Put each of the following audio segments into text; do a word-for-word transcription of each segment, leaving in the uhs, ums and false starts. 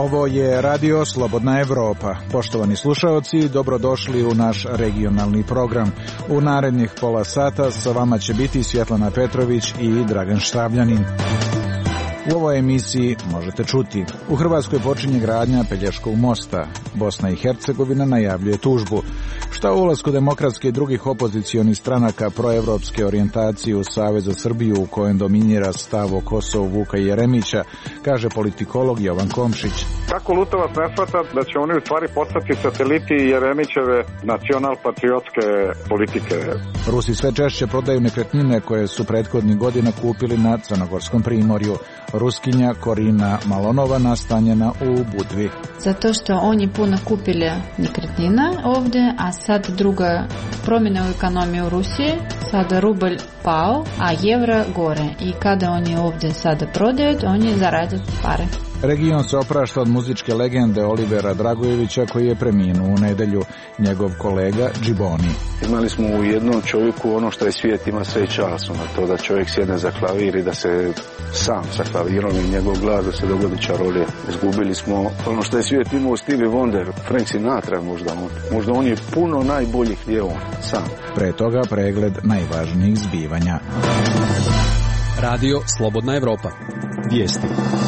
Ovo je Radio Slobodna Evropa. Poštovani slušaoci, dobrodošli u naš regionalni program. U narednih pola sata sa vama će biti Svjetlana Petrović i Dragan Štavljanin. U ovoj emisiji možete čuti: u Hrvatskoj počinje gradnja Pelješkog mosta. Bosna i Hercegovina najavljuje tužbu. Šta o ulasku demokratske i drugih opozicionih stranaka proevropske orijentacije u Savez za Srbiju, u kojem dominira stav o Kosovu Vuka Jeremića, kaže politikolog Jovan Komšić. Kako Lutovac ne shvata da će oni u stvari postati sateliti Jeremićeve nacional-patriotske politike? Rusi sve češće prodaju nekretnine koje su prethodnih godina kupili na Crnogorskom primorju. Ruskinja Korina Malonova nastanjena u Budvi. Zato što oni puno kupili nekretnina ovdje, a sad druga promjena u ekonomiji u Rusiji, sada rubelj pao, a evro gore. I kada oni ovdje sada prodaju, oni zarađuju pare. Region se oprašta od muzičke legende Olivera Dragojevića, koji je preminuo u nedjelju. Njegov kolega Džiboni. Imali smo u jednom čovjeku ono što je svijet ima sve času, na to da čovjek sjedne za klavir i da se sam sa klavirom i njegov glas da se dogodi čarolija. Izgubili smo ono što je svijet imao Stevie Wonder, Frank Sinatra možda on. Možda on je puno najboljih je on sam. Pre toga pregled najvažnijih zbivanja. Radio Slobodna Evropa. Vijesti.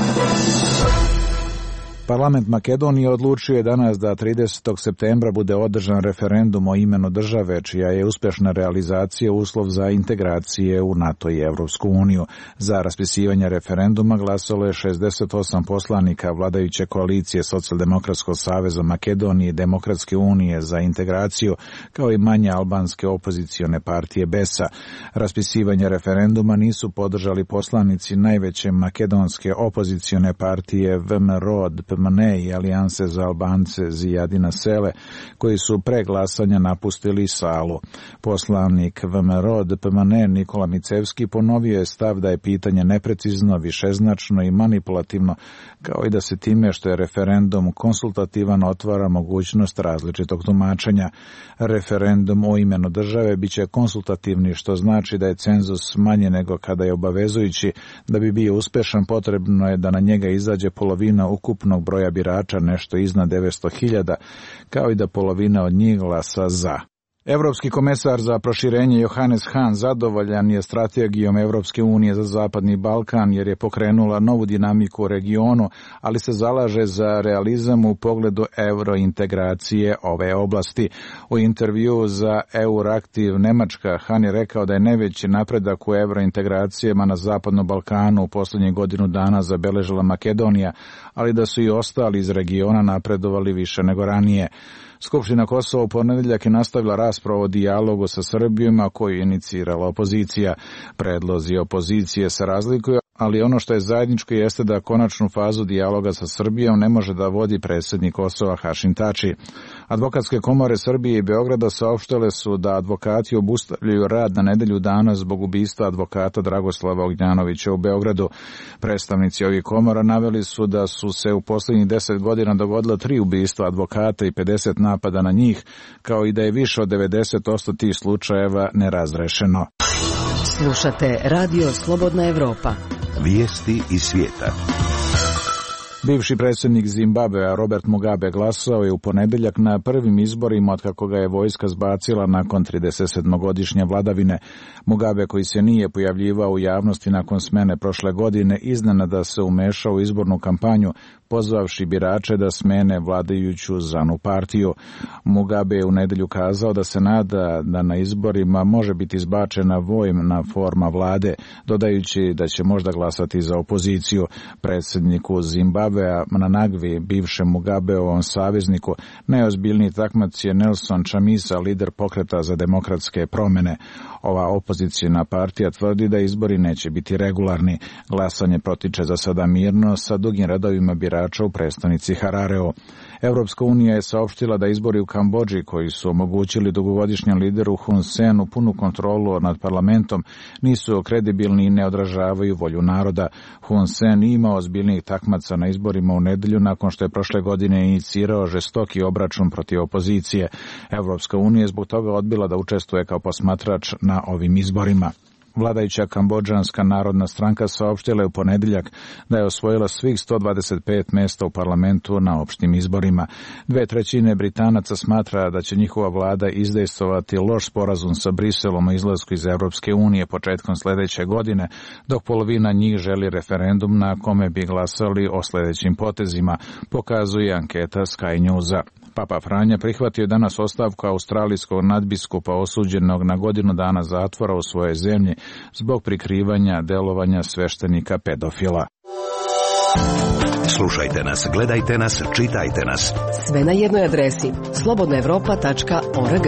Parlament Makedonije odlučio je danas da tridesetog septembra bude održan referendum o imenu države, čija je uspješna realizacija uslov za integracije u NATO i Evropsku uniju. Za raspisivanje referenduma glasalo je šezdeset osam poslanika vladajuće koalicije Socijaldemokratskog saveza Makedonije i Demokratske unije za integraciju, kao i manje albanske opozicione partije Besa. Raspisivanje referenduma nisu podržali poslanici najveće makedonske opozicione partije V M R O D P M N E i Alijanse za Albance Zijadina Sele, koji su pre glasanja napustili salu. Poslanik V M R O D P M N E Nikola Micevski ponovio je stav da je pitanje neprecizno, višeznačno i manipulativno, kao i da se time što je referendum konsultativan otvara mogućnost različitog tumačenja. Referendum o imenu države biće konsultativni, što znači da je cenzus manje nego kada je obavezujući. Da bi bio uspešan, potrebno je da na njega izađe polovina ukupnog broja birača, nešto iznad devetsto hiljada, kao i da polovina od njih glasa za. Evropski komesar za proširenje Johannes Hahn zadovoljan je strategijom Evropske unije za Zapadni Balkan, jer je pokrenula novu dinamiku u regionu, ali se zalaže za realizam u pogledu eurointegracije ove oblasti. U intervju za Euraktiv Nemačka Hahn je rekao da je najveći napredak u eurointegracijama na Zapadnom Balkanu u posljednjih godinu dana zabeležila Makedonija, ali da su i ostali iz regiona napredovali više nego ranije. Skupština Kosova u ponedjeljak je nastavila raspravu o dijalogu sa Srbijom, a koju je inicirala opozicija. Predlozi opozicije se razlikuju, ali ono što je zajedničko jeste da konačnu fazu dijaloga sa Srbijom ne može da vodi predsjednik Kosova Hašim Tači. Advokatske komore Srbije i Beograda saopštile su da advokati obustavljaju rad na nedelju dana zbog ubistva advokata Dragoslava Ognjanovića u Beogradu. Predstavnici ovih komora naveli su da su se u posljednjih deset godina dogodila tri ubistva advokata i pedeset napada na njih, kao i da je više od devedeset posto tih slučajeva nerazrešeno. Slušate Radio Slobodna Evropa. Vijesti iz svijeta. Bivši predsjednik Zimbabvea Robert Mugabe glasao je u ponedjeljak na prvim izborima otkako ga je vojska zbacila nakon tridesetsedmogodišnje vladavine. Mugabe, koji se nije pojavljivao u javnosti nakon smene prošle godine, iznenada se umešao u izbornu kampanju, pozvavši birače da smene vladajuću ZANU partiju. Mugabe je u nedjelju kazao da se nada da na izborima može biti izbačena vojna forma vlade, dodajući da će možda glasati za opoziciju. Predsjedniku Zimbabvea Mnangagvi, bivšem Mugabeovom savezniku, najozbiljniji takmac je Nelson Chamisa, lider pokreta za demokratske promjene. Ova opozicijna partija tvrdi da izbori neće biti regularni. Glasanje protiče za sada mirno sa dugim redovima birača u prestonici Harareo. Evropska unija je saopštila da izbori u Kambodži, koji su omogućili dugogodišnjem lideru Hun Senu punu kontrolu nad parlamentom, nisu kredibilni i ne odražavaju volju naroda. Hun Sen ima ozbiljnijih takmaca na izborima u nedjelju nakon što je prošle godine inicirao žestoki obračun protiv opozicije. Evropska unija je zbog toga odbila da učestvuje kao posmatrač na ovim izborima. Vladajuća Kambodžanska narodna stranka saopštila je u ponedjeljak da je osvojila svih sto dvadeset pet mjesta u parlamentu na opštim izborima. Dve trećine Britanaca smatra da će njihova vlada izdejstvovati loš sporazum sa Briselom o izlasku iz Europske unije početkom sljedeće godine, dok polovina njih želi referendum na kome bi glasali o sljedećim potezima, pokazuje anketa Sky Newsa. Papa Franja prihvatio danas ostavku australijskog nadbiskupa osuđenog na godinu dana zatvora u svojoj zemlji zbog prikrivanja delovanja sveštenika pedofila. Slušajte nas, gledajte nas, čitajte nas. Sve na jednoj adresi slobodna europa tačka org.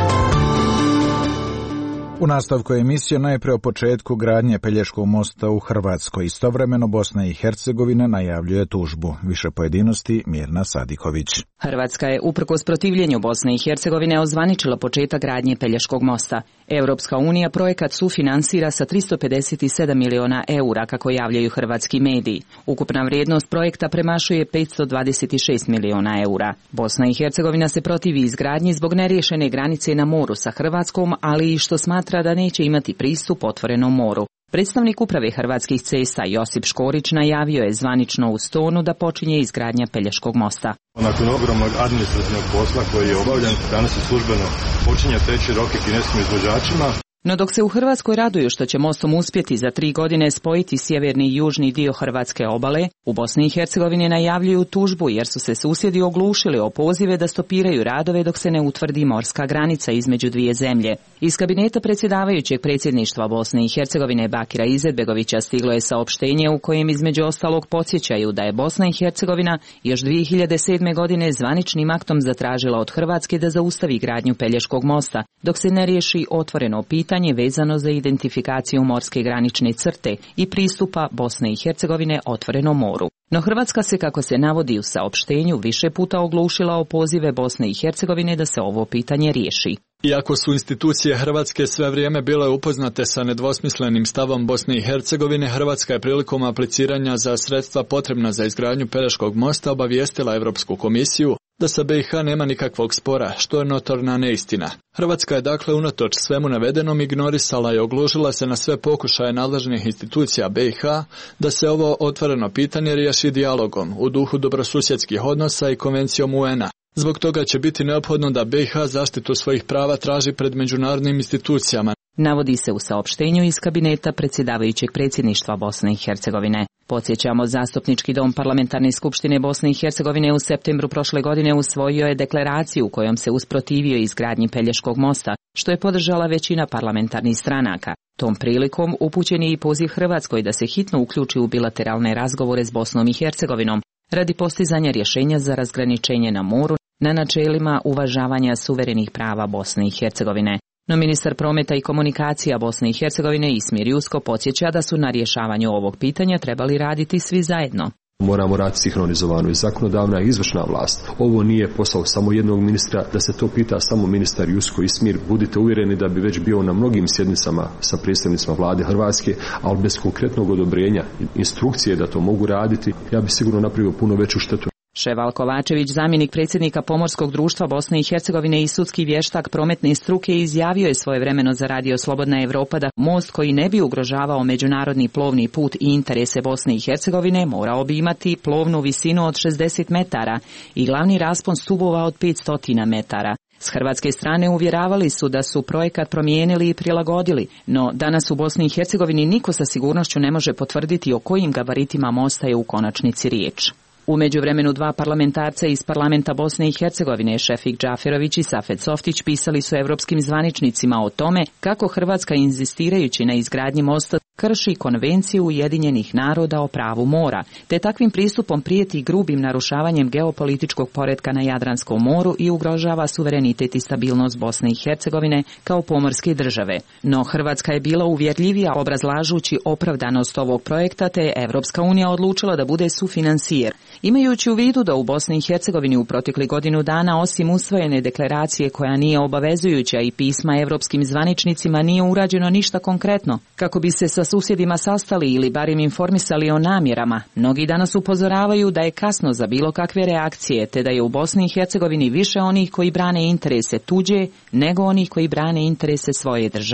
U nastavku emisije najprije o početku gradnje Pelješkog mosta u Hrvatskoj. Istovremeno Bosna i Hercegovina najavljuje tužbu. Više pojedinosti Mirna Sadiković. Hrvatska je uprkos protivljenju Bosne i Hercegovine ozvaničila početak gradnje Pelješkog mosta. Europska unija projekat sufinansira sa tristo pedeset sedam miliona eura, kako javljaju hrvatski mediji. Ukupna vrijednost projekta premašuje petsto dvadeset šest miliona eura. Bosna i Hercegovina se protivi izgradnji zbog neriješene granice na moru sa Hrvatskom, ali i što smatra da neće imati pristup otvorenom moru. Predstavnik uprave Hrvatskih cesta Josip Škorić najavio je zvanično u Stonu da počinje izgradnja Pelješkog mosta. Nakon ogromnog administrativnog posla koji je obavljen, danas se službeno počinje teći roke kineskim izvođačima. No dok se u Hrvatskoj raduju što će mostom uspjeti za tri godine spojiti sjeverni i južni dio hrvatske obale, u Bosni i Hercegovini najavljuju tužbu jer su se susjedi oglušili o pozive da stopiraju radove dok se ne utvrdi morska granica između dvije zemlje. Iz kabineta predsjedavajućeg predsjedništva Bosne i Hercegovine Bakira Izetbegovića stiglo je saopštenje u kojem između ostalog podsjećaju da je Bosna i Hercegovina još dvije hiljade sedme. godine zvaničnim aktom zatražila od Hrvatske da zaustavi gradnju Pelješkog mosta, dok se ne riješi otvoreno pitanje vezano za identifikaciju morske granične crte i pristupa Bosne i Hercegovine otvorenom moru. No Hrvatska se, kako se navodi u saopštenju, više puta oglušila o pozive Bosne i Hercegovine da se ovo pitanje riješi. Iako su institucije Hrvatske sve vrijeme bile upoznate sa nedvosmislenim stavom Bosne i Hercegovine, Hrvatska je prilikom apliciranja za sredstva potrebna za izgradnju Pelješkog mosta obavijestila Europsku komisiju da sa be i ha nema nikakvog spora, što je notorna neistina. Hrvatska je dakle unatoč svemu navedenom ignorisala i oglušila se na sve pokušaje nadležnih institucija be i ha da se ovo otvoreno pitanje riješi dijalogom u duhu dobrosusjedskih odnosa i konvencijom u en a. Zbog toga će biti neophodno da be i ha zaštitu svojih prava traži pred međunarodnim institucijama. Navodi se u saopštenju iz kabineta predsjedavajućeg predsjedništva Bosne i Hercegovine. Podsjećamo, Zastupnički dom Parlamentarne skupštine Bosne i Hercegovine u septembru prošle godine usvojio je deklaraciju u kojom se usprotivio izgradnji Pelješkog mosta, što je podržala većina parlamentarnih stranaka. Tom prilikom upućen je i poziv Hrvatskoj da se hitno uključi u bilateralne razgovore s Bosnom i Hercegovinom radi postizanja rješenja za razgraničenje na moru na načelima uvažavanja suverenih prava Bosne i Hercegovine. No ministar prometa i komunikacija Bosne i Hercegovine Ismir Jusko podsjeća da su na rješavanju ovog pitanja trebali raditi svi zajedno. Moramo raditi sinhronizovano i zakonodavna i izvršna vlast. Ovo nije posao samo jednog ministra, da se to pita samo ministar Jusko Ismir. Budite uvjereni da bi već bio na mnogim sjednicama sa predstavnicima vlade Hrvatske, ali bez konkretnog odobrenja, instrukcije da to mogu raditi, ja bi sigurno napravio puno veću štetu. Ševal Kovačević, zamjenik predsjednika Pomorskog društva Bosne i Hercegovine i sudski vještak prometne struke, izjavio je svojevremeno za Radio Slobodna Europa da most koji ne bi ugrožavao međunarodni plovni put i interese Bosne i Hercegovine morao bi imati plovnu visinu od šezdeset metara i glavni raspon stubova od petsto metara. S hrvatske strane uvjeravali su da su projekat promijenili i prilagodili, no danas u Bosni i Hercegovini niko sa sigurnošću ne može potvrditi o kojim gabaritima mosta je u konačnici riječ. U međuvremenu dva parlamentarca iz parlamenta Bosne i Hercegovine, Šefik Džaferović i Safet Softić, pisali su europskim zvaničnicima o tome kako Hrvatska, inzistirajući na izgradnji mosta, krši konvenciju Ujedinjenih naroda o pravu mora, te takvim pristupom prijeti grubim narušavanjem geopolitičkog poretka na Jadranskom moru i ugrožava suverenitet i stabilnost Bosne i Hercegovine kao pomorske države. No Hrvatska je bila uvjerljivija obrazlažući opravdanost ovog projekta, te je Evropska unija odlučila da bude sufinansijer. Imajući u vidu da u Bosni i Hercegovini u protekli godinu dana, osim usvojene deklaracije koja nije obavezujuća i pisma europskim zvaničnicima, nije urađeno ništa konkretno kako bi se sa susjedima sastali ili barem informisali o namjerama, mnogi danas upozoravaju da je kasno za bilo kakve reakcije, te da je u Bosni i Hercegovini više onih koji brane interese tuđe nego onih koji brane interese svoje države.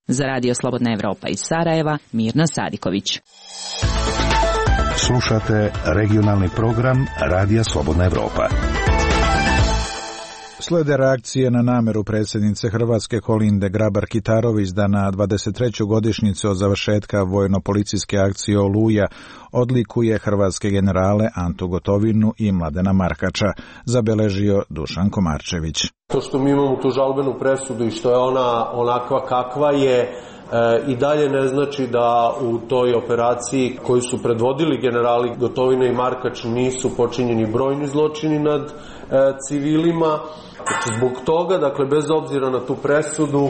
Za Radio Slobodna Evropa iz Sarajeva, Mirna Sadiković. Slušate regionalni program Radija Slobodna Evropa. Slede reakcije na nameru predsjednice Hrvatske Kolinde Grabar-Kitarović da na dvadeset treću godišnjicu od završetka vojno-policijske akcije Oluja odlikuje hrvatske generale Antu Gotovinu i Mladena Markača, zabeležio Dušan Komarčević. To što mi imamo tu žalbenu presudu i što je ona onakva kakva je, e, i dalje ne znači da u toj operaciji koju su predvodili generali Gotovina i Markač nisu počinjeni brojni zločini nad e, civilima. Zbog toga, dakle, bez obzira na tu presudu,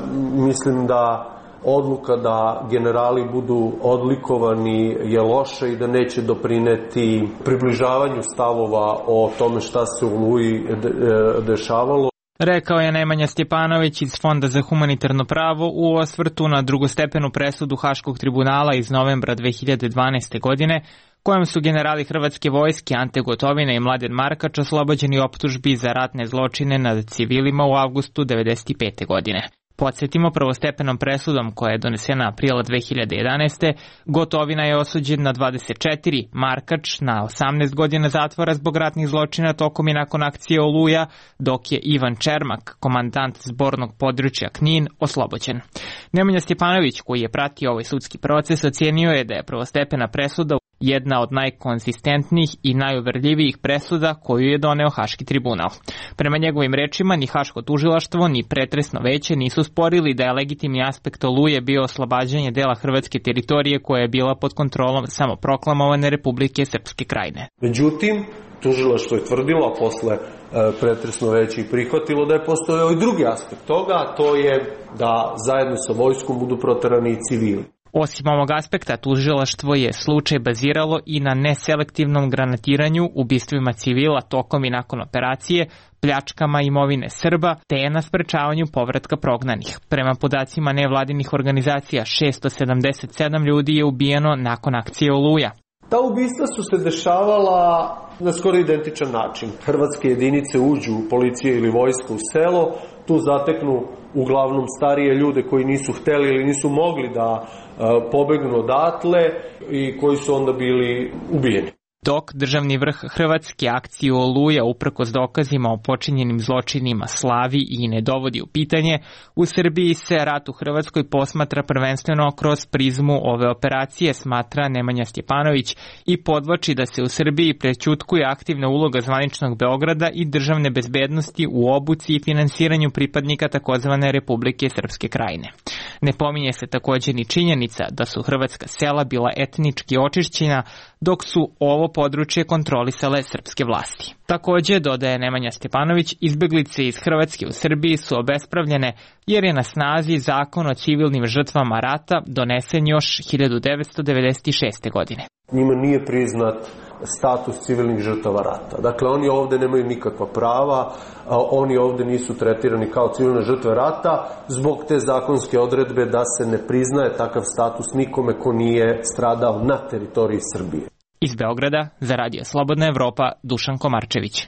mislim da odluka da generali budu odlikovani je loša i da neće doprineti približavanju stavova o tome šta se u Oluji dešavalo. Rekao je Nemanja Stjepanović iz Fonda za humanitarno pravo u osvrtu na drugostepenu presudu Haškog tribunala iz novembra dve hiljade dvanaeste. godine, kojom su generali Hrvatske vojske Ante Gotovina i Mladen Markač oslobođeni optužbi za ratne zločine nad civilima u avgustu devedeset pete. godine. Podsjetimo, prvostepenom presudom koja je donesena aprila dve hiljade jedanaeste. Gotovina je osuđen na dvadeset četiri, Markač na osamnaest godina zatvora zbog ratnih zločina tokom i nakon akcije Oluja, dok je Ivan Čermak, komandant zbornog područja Knin, oslobođen. Nemanja Stjepanović, koji je pratio ovaj sudski proces, ocenio je da je prvostepena presuda jedna od najkonzistentnijih i najuverljivijih presuda koju je doneo Haški tribunal. Prema njegovim rečima, ni Haško tužilaštvo, ni pretresno veće nisu sporili da je legitimni aspekt Oluje bio oslobađanje dela hrvatske teritorije koja je bila pod kontrolom samoproklamovane Republike Srpske Krajine. Međutim, tužilaštvo je tvrdilo, a posle e, pretresno veće i prihvatilo da je postojao i drugi aspekt toga, a to je da zajedno sa vojskom budu proterani i civili. Osim ovog aspekta, tužilaštvo je slučaj baziralo i na neselektivnom granatiranju, ubistvima civila tokom i nakon operacije, pljačkama imovine Srba, te je na sprečavanju povratka prognanih. Prema podacima nevladinih organizacija, šesto sedamdeset sedam ljudi je ubijeno nakon akcije Oluja. Ta ubistva su se dešavala na skoro identičan način. Hrvatske jedinice uđu, policije ili vojska u selo, tu zateknu uglavnom starije ljude koji nisu hteli ili nisu mogli da e, pobegnu odatle i koji su onda bili ubijeni. Dok državni vrh Hrvatske akciju Oluja uprkos dokazima o počinjenim zločinima slavi i ne dovodi u pitanje, u Srbiji se rat u Hrvatskoj posmatra prvenstveno kroz prizmu ove operacije, smatra Nemanja Stjepanović i podvlači da se u Srbiji prećutkuje aktivna uloga zvaničnog Beograda i državne bezbednosti u obuci i finansiranju pripadnika takozvane Republike Srpske Krajine. Ne pominje se također ni činjenica da su hrvatska sela bila etnički očišćena, dok su ovo područje kontrolisale srpske vlasti. Također, dodaje Nemanja Stjepanović, izbeglice iz Hrvatske u Srbiji su obespravljene jer je na snazi zakon o civilnim žrtvama rata donesen još hiljadu devetsto devedeset šeste. godine. Njima nije priznat status civilnih žrtava rata. Dakle, oni ovdje nemaju nikakva prava, oni ovdje nisu tretirani kao civilne žrtve rata zbog te zakonske odredbe da se ne priznaje takav status nikome ko nije stradao na teritoriji Srbije. Iz Beograda, za Radio Slobodna Evropa, Dušan Komarčević.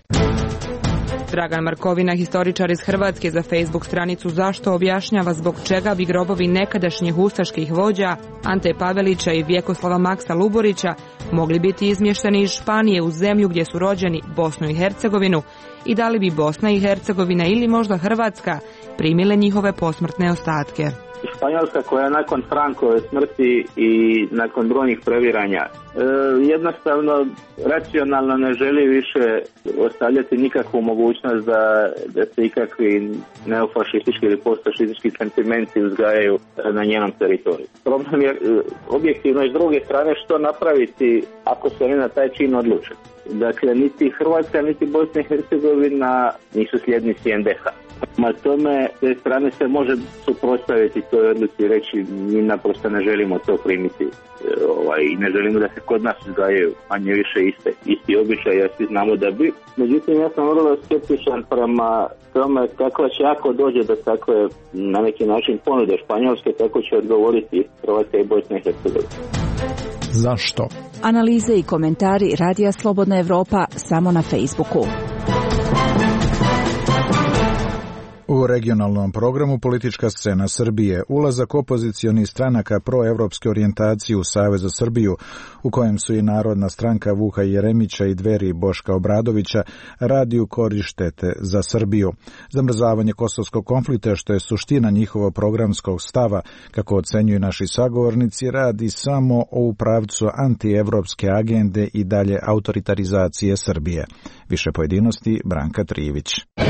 Dragan Markovina, historičar iz Hrvatske, za Facebook stranicu Zašto objašnjava zbog čega bi grobovi nekadašnjih ustaških vođa Ante Pavelića i Vjekoslava Maksa Luborića mogli biti izmješteni iz Španije u zemlju gdje su rođeni, Bosnu i Hercegovinu, i da li bi Bosna i Hercegovina ili možda Hrvatska primile njihove posmrtne ostatke. Španjolska, koja nakon Frankove smrti i nakon brojnih previranja e, jednostavno racionalno ne želi više ostavljati nikakvu mogućnost da, da se ikakvi neofašistički ili postfašistički sentimenti uzgajaju na njenom teritoriju. Problem je objektivno i s druge strane što napraviti ako se oni na taj čin odluče. Dakle, niti Hrvatska, niti Bosna i Hercegovina nisu sljednici en de ha. Ma tome, s te strane se može suprotstaviti toj odluci i reći mi naprosto ne želimo to primiti ovaj, i ne želimo da se kod nas uzgajaju manje više iste, isti običaj, jer svi znamo da bi. Međutim, ja sam vrlo skeptičan prema tome kakva će, ako dođe do takve na neki način ponude Španjolske, kako će odgovoriti Hrvatska i Bosna i Hercegovina. Zašto? Analize i komentari Radija Slobodna Evropa samo na Facebooku. U regionalnom programu Politička scena Srbije, ulazak opozicionih stranaka proevropske orijentacije u Savez za Srbiju, u kojem su i Narodna stranka Vuka Jeremića i Dveri Boška Obradovića, radi u korist štete za Srbiju. Zamrzavanje kosovskog konflikta, što je suština njihovog programskog stava, kako ocenjuju naši sagovornici, radi samo o pravcu antievropske agende i dalje autoritarizacije Srbije. Više pojedinosti Branka Trivić.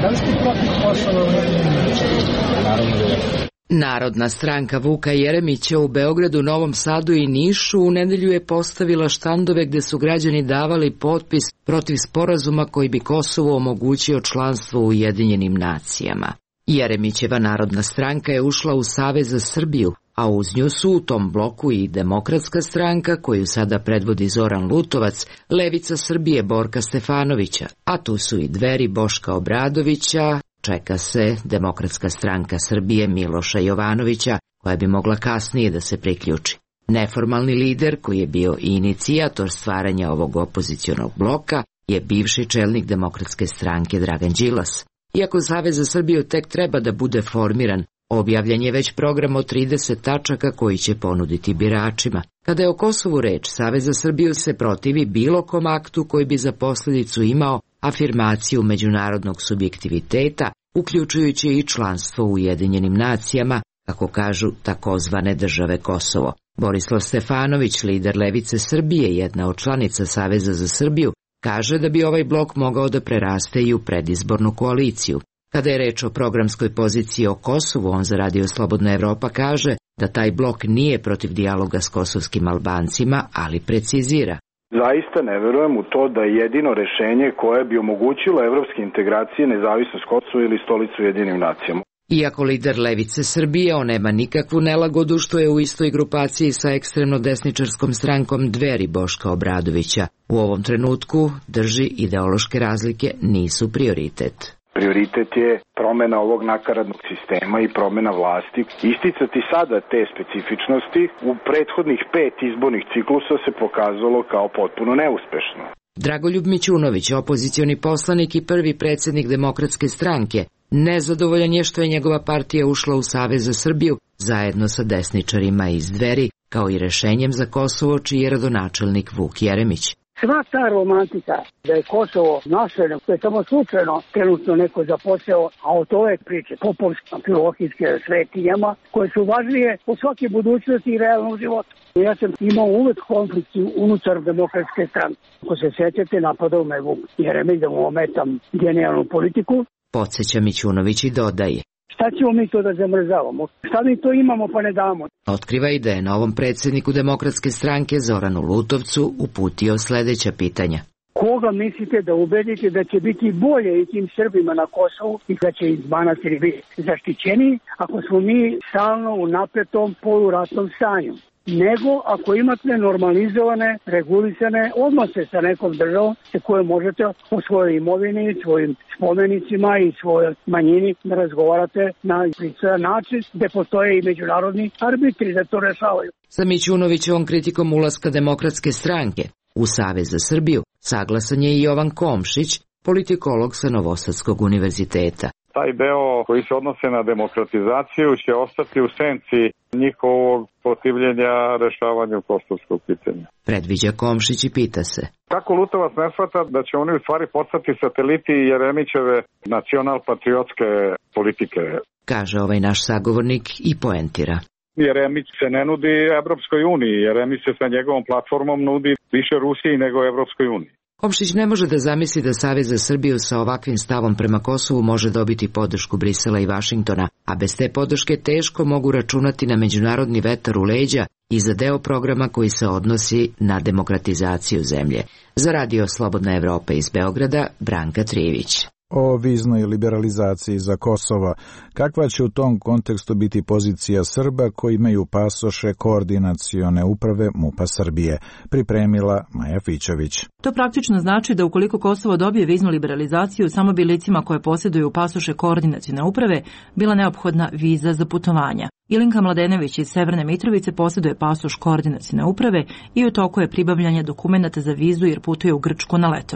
Narodna stranka Vuka Jeremića u Beogradu, Novom Sadu i Nišu u nedelju je postavila štandove gde su građani davali potpis protiv sporazuma koji bi Kosovo omogućio članstvo u Ujedinjenim nacijama. Jeremićeva Narodna stranka je ušla u Savez za Srbiju, a uz nju su u tom bloku i Demokratska stranka, koju sada predvodi Zoran Lutovac, Levica Srbije Borka Stefanovića, a tu su i Dveri Boška Obradovića, čeka se Demokratska stranka Srbije Miloša Jovanovića, koja bi mogla kasnije da se priključi. Neformalni lider, koji je bio i inicijator stvaranja ovog opozicionog bloka, je bivši čelnik Demokratske stranke Dragan Đilas. Iako Savez za Srbiju tek treba da bude formiran, objavljen je već program od trideset tačaka koji će ponuditi biračima. Kada je o Kosovu reč, Savez za Srbiju se protivi bilo kom aktu koji bi za posljedicu imao afirmaciju međunarodnog subjektiviteta, uključujući i članstvo u Ujedinjenim nacijama, kako kažu takozvane države Kosovo. Borislav Stefanović, lider Levice Srbije, jedna od članica Saveza za Srbiju, kaže da bi ovaj blok mogao da preraste i u predizbornu koaliciju. Kada je reč o programskoj poziciji o Kosovu, on za Radio Slobodna Evropa kaže da taj blok nije protiv dijaloga s kosovskim Albancima, ali precizira. Zaista ne verujem u to da je jedino rešenje koje bi omogućilo evropske integracije nezavisnost Kosova ili stolicu Ujedinjenim nacijama. Iako lider Levice Srbije, on nema nikakvu nelagodu što je u istoj grupaciji sa ekstremno desničarskom strankom Dveri Boška Obradovića. U ovom trenutku drži ideološke razlike nisu prioritet. Prioritet je promena ovog nakaradnog sistema i promena vlasti. Isticati sada te specifičnosti u prethodnih pet izbornih ciklusa se pokazalo kao potpuno neuspešno. Dragoljub Mićunović, opozicioni poslanik i prvi predsjednik Demokratske stranke, nezadovoljan je što je njegova partija ušla u Savez za Srbiju zajedno sa desničarima iz Dveri, kao i rešenjem za Kosovo, čiji je rodonačelnik Vuk Jeremić. Sva ta romantika da je Kosovo naseljeno, to je samo slučajno trenutno neko zaposeo, a od ove priče popovsko-filohijske svetinjama, koje su važnije od svake budućnosti i realnog života. Ja sam imao uvek konflikt unutar Demokratske stranke. Ako se sjećate, napadao me Vuk Jeremić da mu ometam genijalnu politiku. Podsjeća Mićunović i dodaje. Šta ćemo mi to da zamrzavamo? Šta mi to imamo pa ne damo? Otkriva i da je novom predsjedniku Demokratske stranke Zoranu Lutovcu uputio sljedeća pitanja. Koga mislite da ubedite da će biti bolje i tim Srbima na Kosovu i da će iz manastiri biti zaštićeni ako smo mi stalno u napetom poluratnom stanju? Nego ako imate normalizovane, regulisane odnose sa nekom državom sa kojom možete o svojoj imovini, svojim spomenicima i svojoj manjini da razgovarate na pristojan način gde postoje i međunarodni arbitri da to rešavaju. Sa Mićunovićevom kritikom ulaska Demokratske stranke u Savez za Srbiju saglasan je i Jovan Komšić, politikolog sa Novosadskog univerziteta. Taj deo koji se odnose na demokratizaciju će ostati u senci njihovog protivljenja rešavanju kosovskog pitanja. Predviđa Komšić i pita se. Kako Lutovac ne shvata da će oni u stvari postati sateliti Jeremićeve nacional-patriotske politike? Kaže ovaj naš sagovornik i poentira. Jeremić se ne nudi Evropskoj uniji, Jeremić se sa njegovom platformom nudi više Rusiji nego Evropskoj uniji. Komšić ne može da zamisli da Savez za Srbiju sa ovakvim stavom prema Kosovu može dobiti podršku Brisela i Vašingtona, a bez te podrške teško mogu računati na međunarodni vetar u leđa i za deo programa koji se odnosi na demokratizaciju zemlje. Za Radio Slobodna Evropa iz Beograda, Branka Trivić. O viznoj liberalizaciji za Kosovo. Kakva će u tom kontekstu biti pozicija Srba koji imaju pasoše koordinacione uprave MUP-a Srbije? Pripremila Maja Fićević. To praktično znači da ukoliko Kosovo dobije viznu liberalizaciju, samo bi licima koje posjeduju pasoše koordinacione uprave bila neophodna viza za putovanja. Ilinka Mladenević iz Severne Mitrovice posjeduje pasoš koordinacione uprave i u toku je pribavljanje dokumenata za vizu jer putuje u Grčku na letovanje.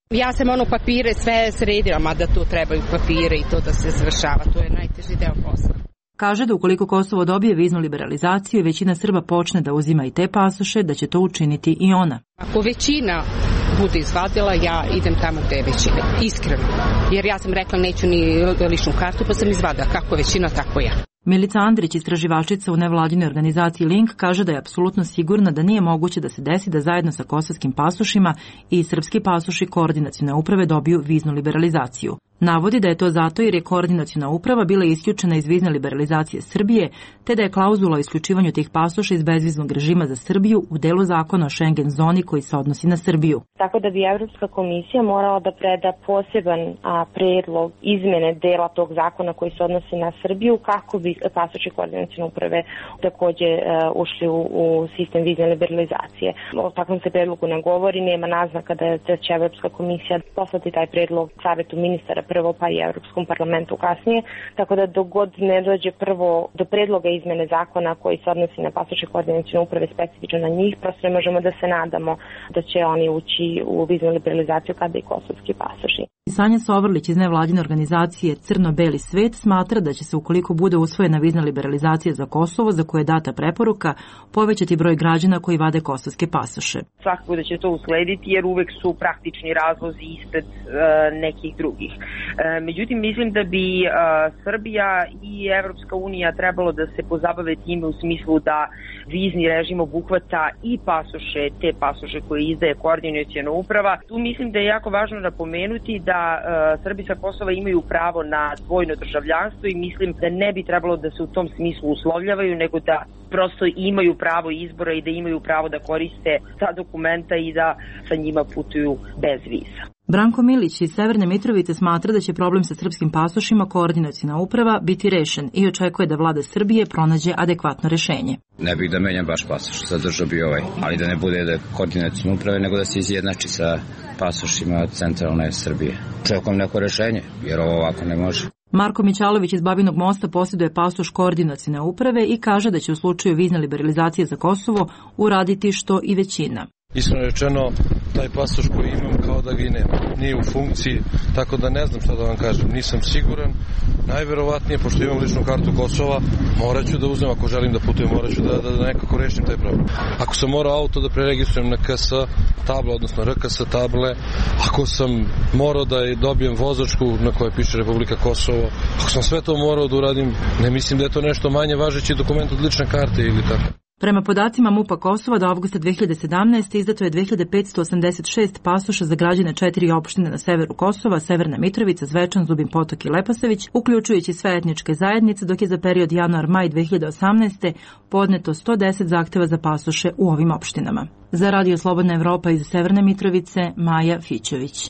Ja sam ono papire sve sredila, mada tu trebaju papire i to da se završava, to je najteži deo posla. Kaže da ukoliko Kosovo dobije viznu liberalizaciju i većina Srba počne da uzima i te pasoše, da će to učiniti i ona. Ako većina bude izvadila, ja idem tamo gde je većina. Iskreno. Jer ja sam rekla neću ni ličnu kartu, pa sam izvadila. Kako većina, tako ja. Milica Andrić, istraživačica u nevladinoj organizaciji Link, kaže da je apsolutno sigurna da nije moguće da se desi da zajedno sa kosovskim pasošima i srpski pasoši koordinacione uprave dobiju viznu liberalizaciju. Navodi da je to zato jer je koordinaciona uprava bila isključena iz vizne liberalizacije Srbije, te da je klauzula o isključivanju tih pasoša iz bezviznog režima za Srbiju u delu zakona o Schengen zoni koji se odnosi na Srbiju. Tako da bi Evropska komisija morala da preda poseban a, predlog izmene dela tog zakona koji se odnosi na Srbiju kako bi pasoši koordinacione uprave takođe a, ušli u, u sistem vizne liberalizacije. O takvom se predlogu ne govori, nema naznaka da, da će Evropska komisija poslati taj predlog Savetu ministara prvo pa i Evropskom parlamentu kasnije, tako da dok god ne dođe prvo do predloga izmene zakona koji se odnosi na pasoše koordinacione uprave specifično na njih, prosto ne možemo da se nadamo da će oni ući u viznu liberalizaciju kada i kosovski pasoši. Sanja Sovrlić iz nevladine organizacije Crno-Beli svet smatra da će se ukoliko bude usvojena vizna liberalizacija za Kosovo, za koje je data preporuka, povećati broj građana koji vade kosovske pasoše. Svakako da će to uslediti jer uvek su praktični razlozi ispred uh, nekih drugih. Uh, međutim, mislim da bi uh, Srbija i Evropska unija trebalo da se pozabave time u smislu da vizni režim obuhvata i pasoše, te pasoše koje izdaje koordinaciona uprava. Tu mislim da je jako važno napomenuti da uh, Srbi sa Kosova imaju pravo na dvojno državljanstvo i mislim da ne bi trebalo da se u tom smislu uslovljavaju, nego da prosto imaju pravo izbora i da imaju pravo da koriste ta dokumenta i da sa njima putuju bez viza. Branko Milić iz Severne Mitrovice smatra da će problem sa srpskim pasošima koordinaciona uprava biti rešen i očekuje da vlada Srbije pronađe adekvatno rešenje. Ne bih da menjam baš pasoš, zadržao bi ovaj, ali da ne bude da koordinaciona uprave, nego da se izjednači sa pasošima centralne Srbije. Čekam neko rešenje, jer ovo ovako ne može. Marko Mićalović iz Babinog Mosta posjeduje pasoš koordinacione uprave i kaže da će u slučaju vizne liberalizacije za Kosovo uraditi što i većina. Iskreno rečeno, taj pasoš koji imam kao da ga i nema. Nije u funkciji, tako da ne znam šta da vam kažem. Nisam siguran. Najverovatnije, pošto imam ličnu kartu Kosova, morat ću da uzmem, ako želim da putujem, morat ću da, da, da nekako rešim taj problem. Ako sam morao auto da preregistrujem na K S table, odnosno R K S table, ako sam morao da dobijem vozačku na kojoj piše Republika Kosovo, ako sam sve to morao da uradim, ne mislim da je to nešto manje važeći dokument od lične karte ili tako. Prema podacima MUP-a Kosova do avgusta dve hiljade sedamnaeste. izdato je dve hiljade petsto osamdeset šest pasoša za građane četiri opštine na severu Kosova, Severna Mitrovica, Zvečan, Zubin Potok i Leposavić, uključujući sve etničke zajednice, dok je za period januar-maj dve hiljade osamnaeste. podneto sto deset zahteva za pasoše u ovim opštinama. Za Radio Slobodna Evropa iz Severne Mitrovice, Maja Fićović.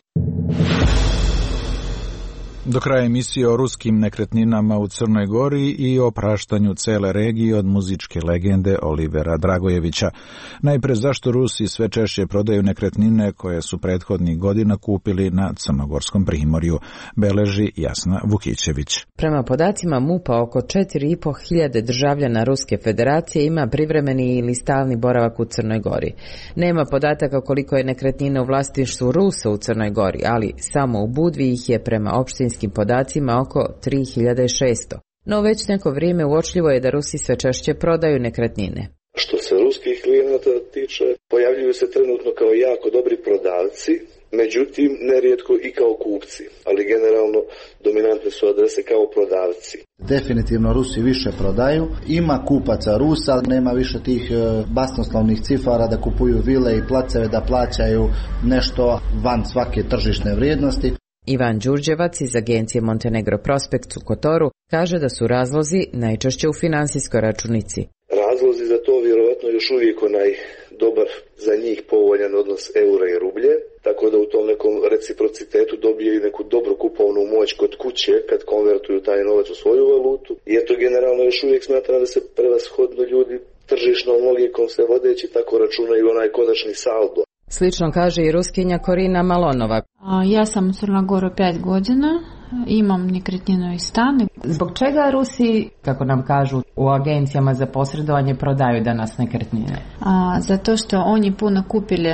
Do kraja emisije o ruskim nekretninama u Crnoj Gori i o praštanju cele regije od muzičke legende Olivera Dragojevića. Najpre, zašto Rusi sve češće prodaju nekretnine koje su prethodnih godina kupili na crnogorskom primorju, beleži Jasna Vukićević. Prema podacima MUP-a, oko četiri i po hiljade državljana Ruske federacije ima privremeni ili stalni boravak u Crnoj Gori. Nema podataka koliko je nekretnina u vlasništvu Rusa u Crnoj Gori, ali samo u Budvi ih je prema opštinskim podacima oko tri hiljade šesto. No već neko vrijeme uočljivo je da Rusi sve češće prodaju nekretnine. Što se ruskih klijenata tiče, pojavljuju se trenutno kao jako dobri prodavci, međutim nerijetko i kao kupci, ali generalno dominantne su adrese kao prodavci. Definitivno Rusi više prodaju, ima kupaca Rusa, nema više tih basnoslovnih cifara da kupuju vile i placeve, da plaćaju nešto van svake tržišne vrijednosti. Ivan Đurđevac iz agencije Montenegro Prospekt u Kotoru kaže da su razlozi najčešće u finansijskoj računici. Razlozi za to vjerovatno još uvijek onaj dobar za njih povoljan odnos eura i rublje, tako da u tom nekom reciprocitetu dobijaju neku dobru kupovnu moć kod kuće kad konvertuju taj novac u svoju valutu. I eto, generalno još uvijek smatram da se prevashodno ljudi tržišnom logikom se vodeći tako računaju onaj konačni saldo. Slično kaže i Ruskinja Korina Malonova. Ja sam u Crnogoru pet godina, imam nekretninu i stan. Zbog čega Rusi, kako nam kažu u agencijama za posredovanje, prodaju danas nekretnine? A, zato što oni puno kupili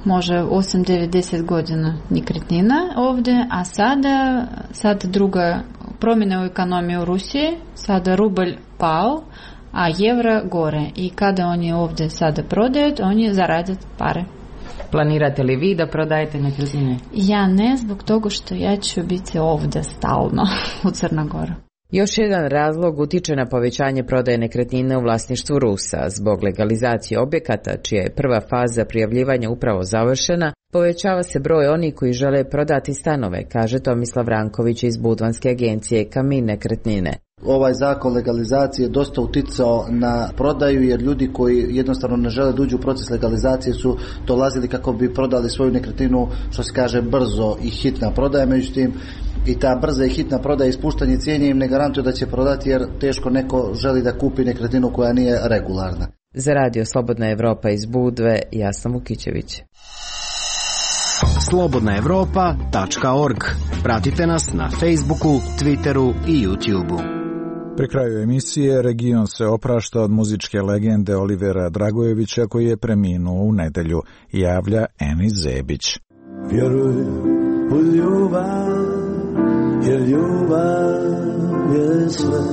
može osam, devet, deset godina nekretnina ovdje, a sada, sada druga promjena u ekonomiji u Rusiji, sada rubelj pao, a evro gore. I kada oni ovdje sada prodaju, oni zarade pare. Planirate li vi da prodajete nekretnine? Ja ne, zbog toga što ja ću biti ovdje stalno u Crnogoru. Još jedan razlog utiče na povećanje prodaje nekretnine u vlasništvu Rusa. Zbog legalizacije objekata, čija je prva faza prijavljivanja upravo završena, povećava se broj onih koji žele prodati stanove, kaže Tomislav Ranković iz budvanske agencije Kamin nekretnine. Ovaj zakon legalizacije dosta uticao na prodaju, jer ljudi koji jednostavno ne žele da uđu u proces legalizacije su dolazili kako bi prodali svoju nekretninu, što se kaže brzo i hitna prodaja. Međutim, i ta brza i hitna prodaja i ispuštanje cijene im ne garantuje da će prodati, jer teško neko želi da kupi nekretninu koja nije regularna. Za Radio Slobodna Evropa iz Budve, Jasna Vukićević. slobodna evropa tačka org. Pratite nas na Facebooku, Twitteru i YouTubeu. Pri kraju emisije region se oprašta od muzičke legende Olivera Dragojevića koji je preminuo u nedelju, javlja Enis Zebić. Vjeruj u ljubav, jer ljubav je sve.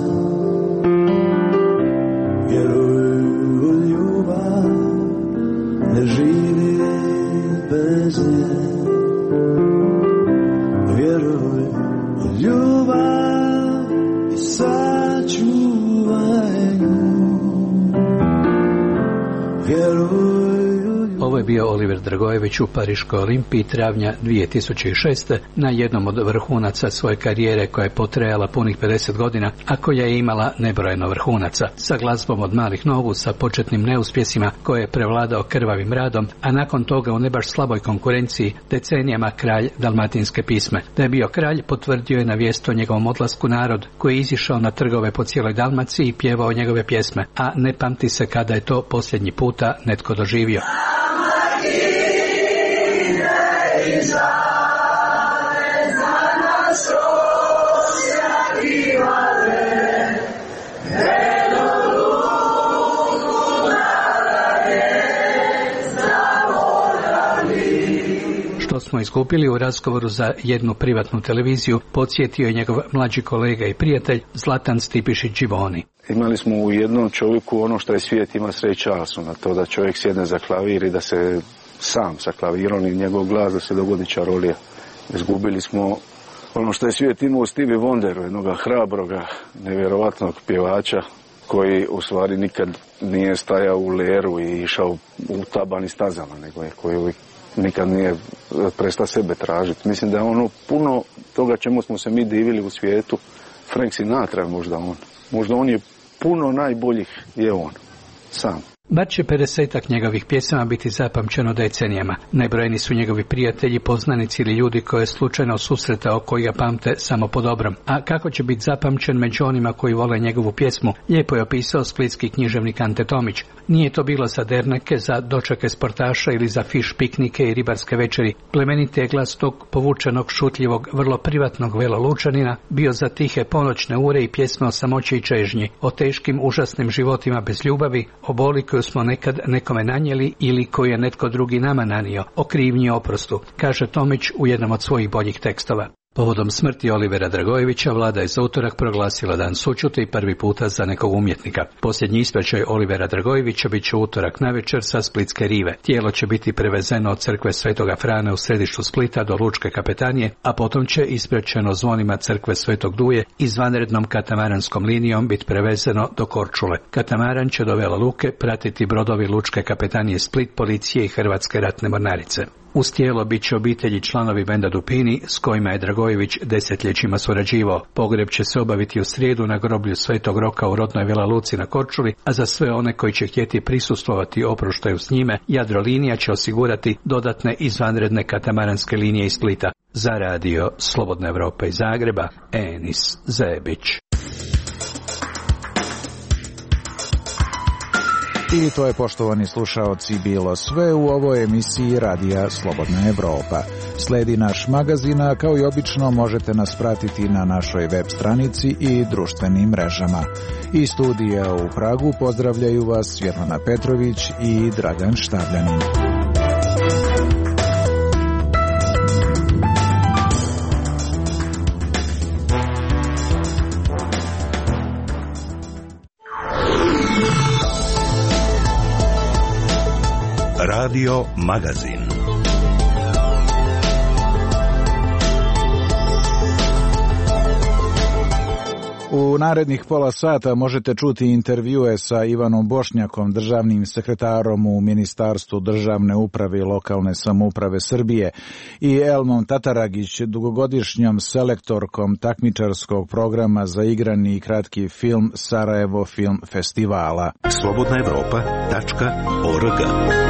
Vjeruj u ljubav, ne živi bez nje. Vjeruj u ljubav i sačuvaj nju. Vjeruj. Ovo je bio Oliver Dragojević u Pariškoj Olimpiji travnja dvije tisuće šeste na jednom od vrhunaca svoje karijere koja je potrajala punih pedeset godina, a koja je imala nebrojeno vrhunaca. Sa glazbom od malih nogu, sa početnim neuspjesima koje je prevladao krvavim radom, a nakon toga u ne baš slaboj konkurenciji decenijama kralj dalmatinske pisme. Da je bio kralj potvrdio je na vijest o njegovom odlasku narod koji je izišao na trgove po cijeloj Dalmaciji i pjevao njegove pjesme, a ne pamti se kada je to posljednji puta netko doživio. Što smo izgubili u razgovoru za jednu privatnu televiziju, podsjetio je njegov mlađi kolega i prijatelj Zlatan Stipišić Živoni. Imali smo u jednom čovjeku ono što je svijet ima sve času, na to da čovjek sjedne za klavir i da se sam sa klavirom i njegov glas da se dogodi čarolija. Izgubili smo ono što je svijet imao u Stevie Wonderu, jednoga hrabroga, nevjerovatnog pjevača koji u stvari nikad nije stajao u leru i išao u tabani stazama, nego je koji nikad nije prestao sebe tražiti. Mislim da je ono puno toga čemu smo se mi divili u svijetu. Frank Sinatra možda on. Možda on je puno najboljih je on sam. Bar će pedesetak njegovih pjesama biti zapamćeno decenijama. Nebrojeni su njegovi prijatelji, poznanici ili ljudi koje je slučajno susretao koji ga pamte samo po dobrom. A kako će biti zapamćen među onima koji vole njegovu pjesmu, lijepo je opisao splitski književnik Ante Tomić. Nije to bilo za derneke, za dočeke sportaša ili za fiš piknike i ribarske večeri. Plemeniti je glas tog povučenog, šutljivog, vrlo privatnog velolučanina bio za tihe ponoćne ure i pjesme o samoći i čežnji, o teškim, užasnim životima bez ljubavi, o boli koju smo nekad nekome nanijeli ili koju je netko drugi nama nanio, o krivnji i oprostu, kaže Tomić u jednom od svojih boljih tekstova. Povodom smrti Olivera Dragojevića vlada je za utorak proglasila dan sućuti i prvi puta za nekog umjetnika. Posljednji ispraćaj Olivera Dragojevića bit će utorak navečer sa Splitske rive. Tijelo će biti prevezeno od crkve Svetoga Frane u središtu Splita do Lučke kapetanije, a potom će ispraćeno zvonima crkve Svetog Duje izvanrednom katamaranskom linijom biti prevezeno do Korčule. Katamaran će do Vela Luke pratiti brodovi Lučke kapetanije Split, policije i Hrvatske ratne mornarice. Uz tijelo bit će obitelji članovi benda Dupini s kojima je Dragojević desetljećima surađivao. Pogreb će se obaviti u srijedu na groblju Svetog Roka u rodnoj Vela Luci na Korčuli, a za sve one koji će htjeti prisustvovati oproštaju s njime, Jadrolinija će osigurati dodatne izvanredne katamaranske linije iz Splita. Za radio Slobodna Evropa iz Zagreba, Enis Zebić. I to je, poštovani slušaoci, bilo sve u ovoj emisiji Radija Slobodna Evropa. Sledi naš magazin, a kao i obično možete nas pratiti na našoj web stranici i društvenim mrežama. Iz studija u Pragu pozdravljaju vas Svjetlana Petrović i Dragan Štavljanin. Radio Magazin. U narednih pola sata možete čuti intervjue sa Ivanom Bošnjakom, državnim sekretarom u Ministarstvu državne uprave i lokalne samouprave Srbije, i Elmom Tataragić, dugogodišnjom selektorkom takmičarskog programa za igrani i kratki film Sarajevo Film Festivala. slobodna evropa tačka org.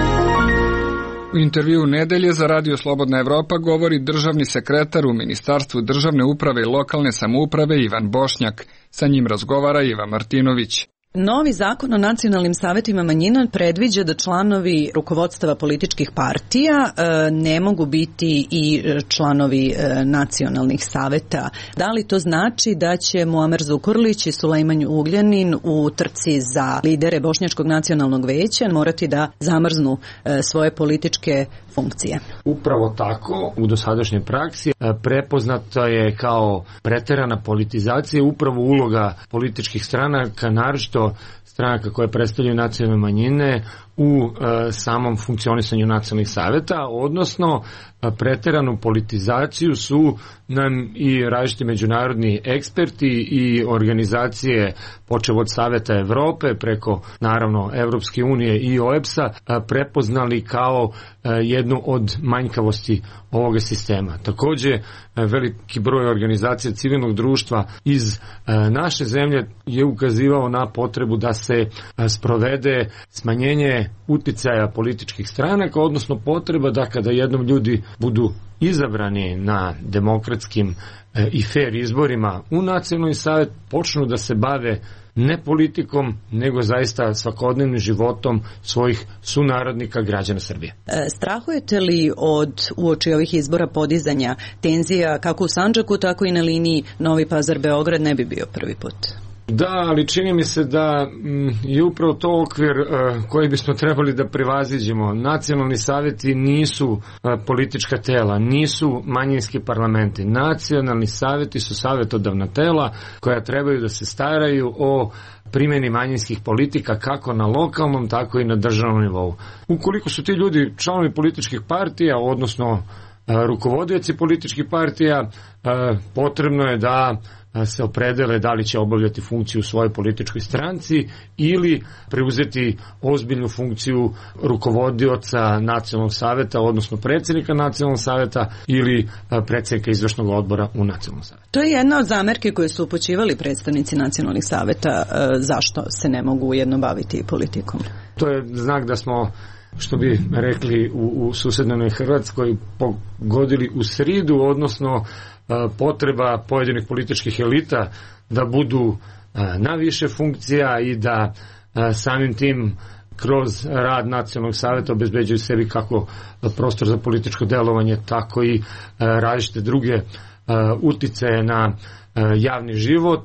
U intervjuu nedelje za Radio Slobodna Evropa govori državni sekretar u Ministarstvu državne uprave i lokalne samouprave Ivan Bošnjak. Sa njim razgovara Iva Martinović. Novi zakon o nacionalnim savetima manjina predviđa da članovi rukovodstava političkih partija e, ne mogu biti i članovi e, nacionalnih saveta. Da li to znači da će Muamer Zukorlić i Sulejman Ugljanin u trci za lidere Bošnjačkog nacionalnog veća morati da zamrznu e, svoje političke funkcije? Upravo tako, u dosadašnjoj praksi prepoznata je kao preterana politizacija upravo uloga političkih stranaka, naročito stranaka koje predstavljaju nacionalne manjine u e, samom funkcionisanju nacionalnih saveta, odnosno e, preteranu politizaciju su nam i različiti međunarodni eksperti i organizacije, počev od Saveta Evrope preko naravno Evropske unije i O E B S-a, e, prepoznali kao e, jednu od manjkavosti ovoga sistema. Takođe, e, veliki broj organizacija civilnog društva iz e, naše zemlje je ukazivao na potrebu da se e, sprovede smanjenje uticaja političkih stranaka, odnosno potreba da kada jednom ljudi budu izabrani na demokratskim e, i fair izborima u nacionalni savet, počnu da se bave ne politikom, nego zaista svakodnevnim životom svojih sunarodnika, građana Srbije. E, strahujete li od uoči ovih izbora podizanja tenzija kako u Sandžaku, tako i na liniji Novi Pazar-Beograd? Ne bi bio prvi put. Da, ali čini mi se da je upravo to okvir koji bismo trebali da prevaziđemo. Nacionalni saveti nisu politička tela, nisu manjinski parlamenti. Nacionalni saveti su savetodavna tela koja trebaju da se staraju o primjeni manjinskih politika kako na lokalnom, tako i na državnom nivou. Ukoliko su ti ljudi članovi političkih partija, odnosno rukovodioci političkih partija, potrebno je da se opredele da li će obavljati funkciju u svojoj političkoj stranci ili preuzeti ozbiljnu funkciju rukovodioca nacionalnog saveta, odnosno predsjednika nacionalnog saveta ili predsjednika izvršnog odbora u nacionalnom savetu. To je jedna od zamerki koje su upućivali predstavnici nacionalnih saveta, zašto se ne mogu ujedno baviti politikom. To je znak da smo, što bi rekli u, u susednoj Hrvatskoj, pogodili u sridu, odnosno potreba pojedinih političkih elita da budu na više funkcija i da samim tim kroz rad nacionalnog saveta obezbeđuju sebi kako prostor za političko delovanje, tako i različite druge uticaje na javni život,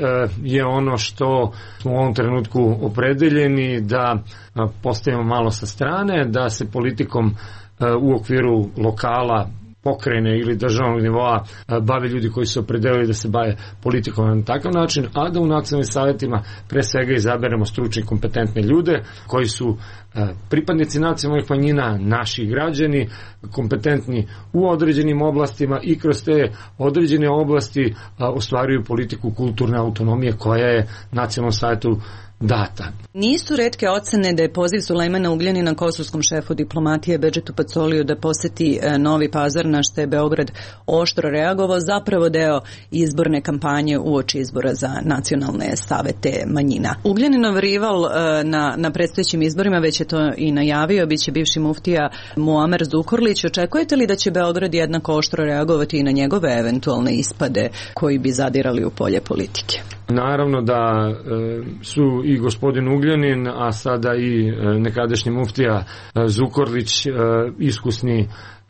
je ono što smo u ovom trenutku opredeljeni da postavimo malo sa strane, da se politikom u okviru lokala, pokrajine ili državnog nivoa bave ljudi koji su opredelili da se bave politikom na takav način, a da u nacionalnim savjetima pre svega izaberemo stručne i kompetentne ljude koji su pripadnici nacionalnih manjina, naši građani, kompetentni u određenim oblastima i kroz te određene oblasti ostvaruju politiku kulturne autonomije koja je nacionalnom savjetu data. Nisu retke ocene da je poziv Sulejmana Ugljanina kosovskom šefu diplomatije Bedžetu Pacoliju da poseti Novi Pazar, na što je Beograd oštro reagovao, zapravo deo izborne kampanje uoči izbora za nacionalne savete manjina. Ugljaninov rival na, na predstojećim izborima, već je to i najavio, bit će bivši muftija Muamer Zukorlić. Očekujete li da će Beograd jednako oštro reagovati i na njegove eventualne ispade koji bi zadirali u polje politike? Naravno da e, su i gospodin Ugljanin, a sada i e, nekadašnji muftija e, Zukorlić e, iskusni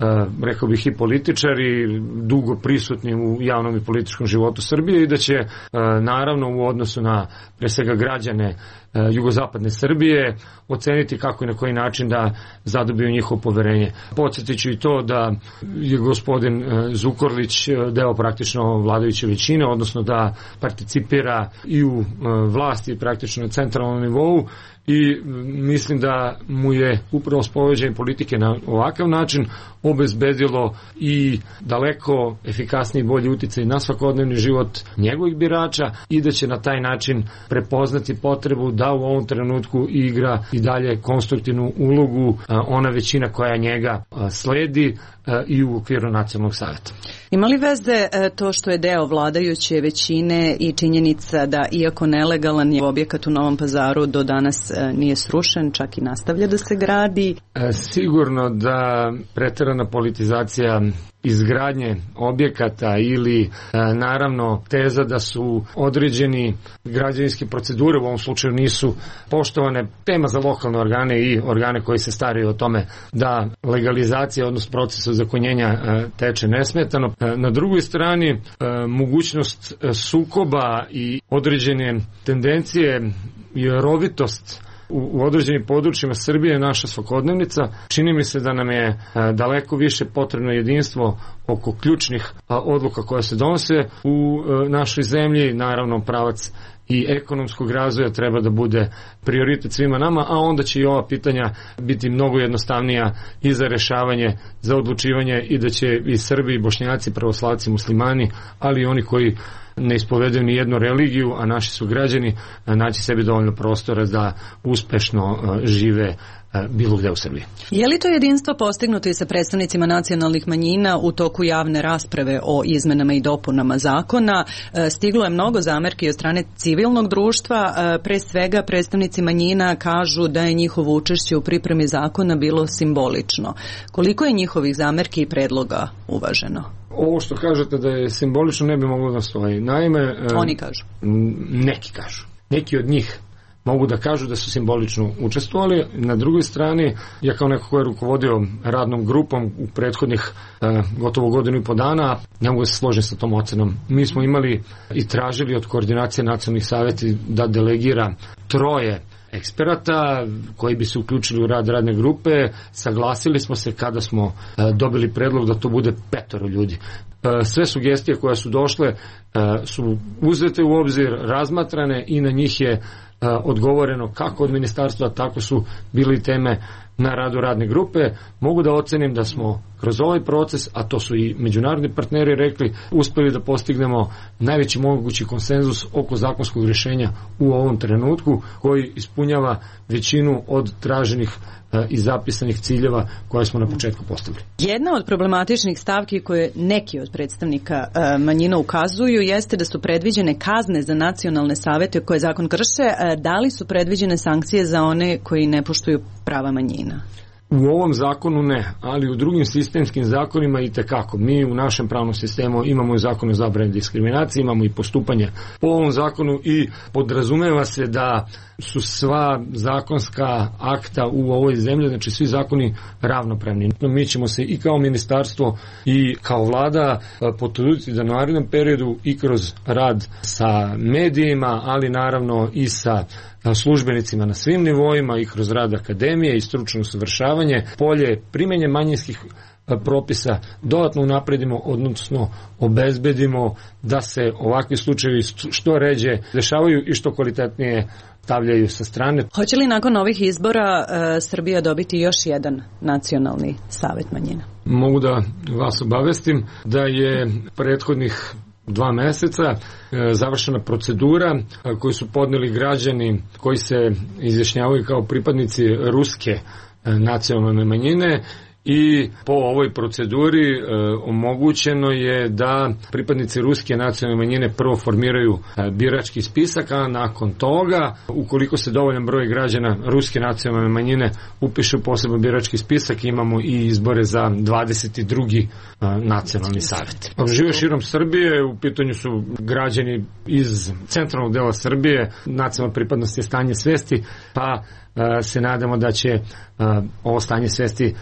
rekao bih i političari, dugo prisutni u javnom i političkom životu Srbije i da će naravno u odnosu na pre svega građane jugozapadne Srbije oceniti kako i na koji način da zadobiju njihovo poverenje. Podsjetit ću i to da je gospodin Zukorlić deo praktično vladajuće većine, odnosno da participira i u vlasti praktično na centralnom nivou i mislim da mu je upravo sprovođenje politike na ovakav način obezbedilo i daleko efikasniji i bolji uticaj na svakodnevni život njegovih birača i da će na taj način prepoznati potrebu da u ovom trenutku igra i dalje konstruktivnu ulogu ona većina koja njega sledi i u okviru Nacionalnog saveta. Ima li veze to što je deo vladajuće većine i činjenica da iako nelegalan je objekat u Novom Pazaru do danas nije srušen, čak i nastavlja da se gradi? Sigurno da preterana politizacija izgradnje objekata ili naravno teza da su određeni građevinske procedure u ovom slučaju nisu poštovane, tema za lokalne organe i organe koji se staraju o tome da legalizacija, odnosno proces ozakonjenja teče nesmetano. Na drugoj strani mogućnost sukoba i određene tendencije i rovitost u određenim područjima Srbije je naša svakodnevnica. Čini mi se da nam je daleko više potrebno jedinstvo oko ključnih odluka koje se donose u našoj zemlji. Naravno, pravac i ekonomskog razvoja treba da bude prioritet svima nama, a onda će i ova pitanja biti mnogo jednostavnija i za rešavanje, za odlučivanje i da će i Srbi, i Bošnjaci, pravoslavci, muslimani, ali i oni koji ne ispovedaju ni jednu religiju, a naši su građani, naći sebi dovoljno prostora da uspešno žive bilo gde u Srbiji. Je li to jedinstvo postignuto i sa predstavnicima nacionalnih manjina u toku javne rasprave o izmenama i dopunama zakona? Stiglo je mnogo zamerki od strane civilnog društva, pre svega predstavnici manjina kažu da je njihovo učešće u pripremi zakona bilo simbolično. Koliko je njihovih zamerki i predloga uvaženo? Ovo što kažete da je simbolično ne bi moglo da stoji. Naime, oni kažu. Neki kažu. Neki od njih mogu da kažu da su simbolično učestvovali. Na drugoj strani, ja kao neko ko je rukovodio radnom grupom u prethodnih e, gotovo godinu i po dana, ne mogu da se složiti sa tom ocenom. Mi smo imali i tražili od koordinacije nacionalnih saveta da delegira troje eksperata koji bi se uključili u rad radne grupe. Saglasili smo se kada smo e, dobili predlog da to bude petoro ljudi. E, sve sugestije koje su došle e, su uzete u obzir, razmatrane i na njih je odgovoreno kako od ministarstva, tako su bili teme na radu radne grupe. Mogu da ocenim da smo kroz ovaj proces, a to su i međunarodni partneri rekli, uspeli da postignemo najveći mogući konsenzus oko zakonskog rješenja u ovom trenutku koji ispunjava većinu od traženih i zapisanih ciljeva koje smo na početku postavili. Jedna od problematičnih stavki koje neki od predstavnika manjina ukazuju jeste da su predviđene kazne za nacionalne savete koje zakon krše. Da li su predviđene sankcije za one koji ne poštuju prava manjina? U ovom zakonu ne, ali u drugim sistemskim zakonima i tekako. Mi u našem pravnom sistemu imamo i zakon o zabrani diskriminacije, imamo i postupanje po ovom zakonu i podrazumeva se da su sva zakonska akta u ovoj zemlji, znači svi zakoni ravnopravni. Mi ćemo se i kao ministarstvo i kao vlada potruditi da u narednom periodu i kroz rad sa medijima, ali naravno i sa službenicima na svim nivoima i kroz rad akademije i stručno usavršavanje, polje primjenje manjinskih propisa dodatno unapredimo, odnosno obezbedimo da se ovakvi slučajevi što ređe dešavaju i što kvalitetnije stavljaju sa strane. Hoće li nakon ovih izbora e, Srbija dobiti još jedan nacionalni savet manjina? Mogu da vas obavestim da je prethodnih dva meseca e, završena procedura e, koju su podneli građani koji se izjašnjavaju kao pripadnici ruske e, nacionalne manjine. I po ovoj proceduri e, omogućeno je da pripadnici ruske nacionalne manjine prvo formiraju e, birački spisak, a nakon toga, ukoliko se dovoljan broj građana ruske nacionalne manjine upiše u poseban birački spisak, imamo i izbore za dvadeset drugi E, nacionalni savjet. Žive širom Srbije, u pitanju su građani iz centralnog dela Srbije, nacionalna pripadnost je stanje svesti, pa se nadamo da će ovo stanje svesti dovesti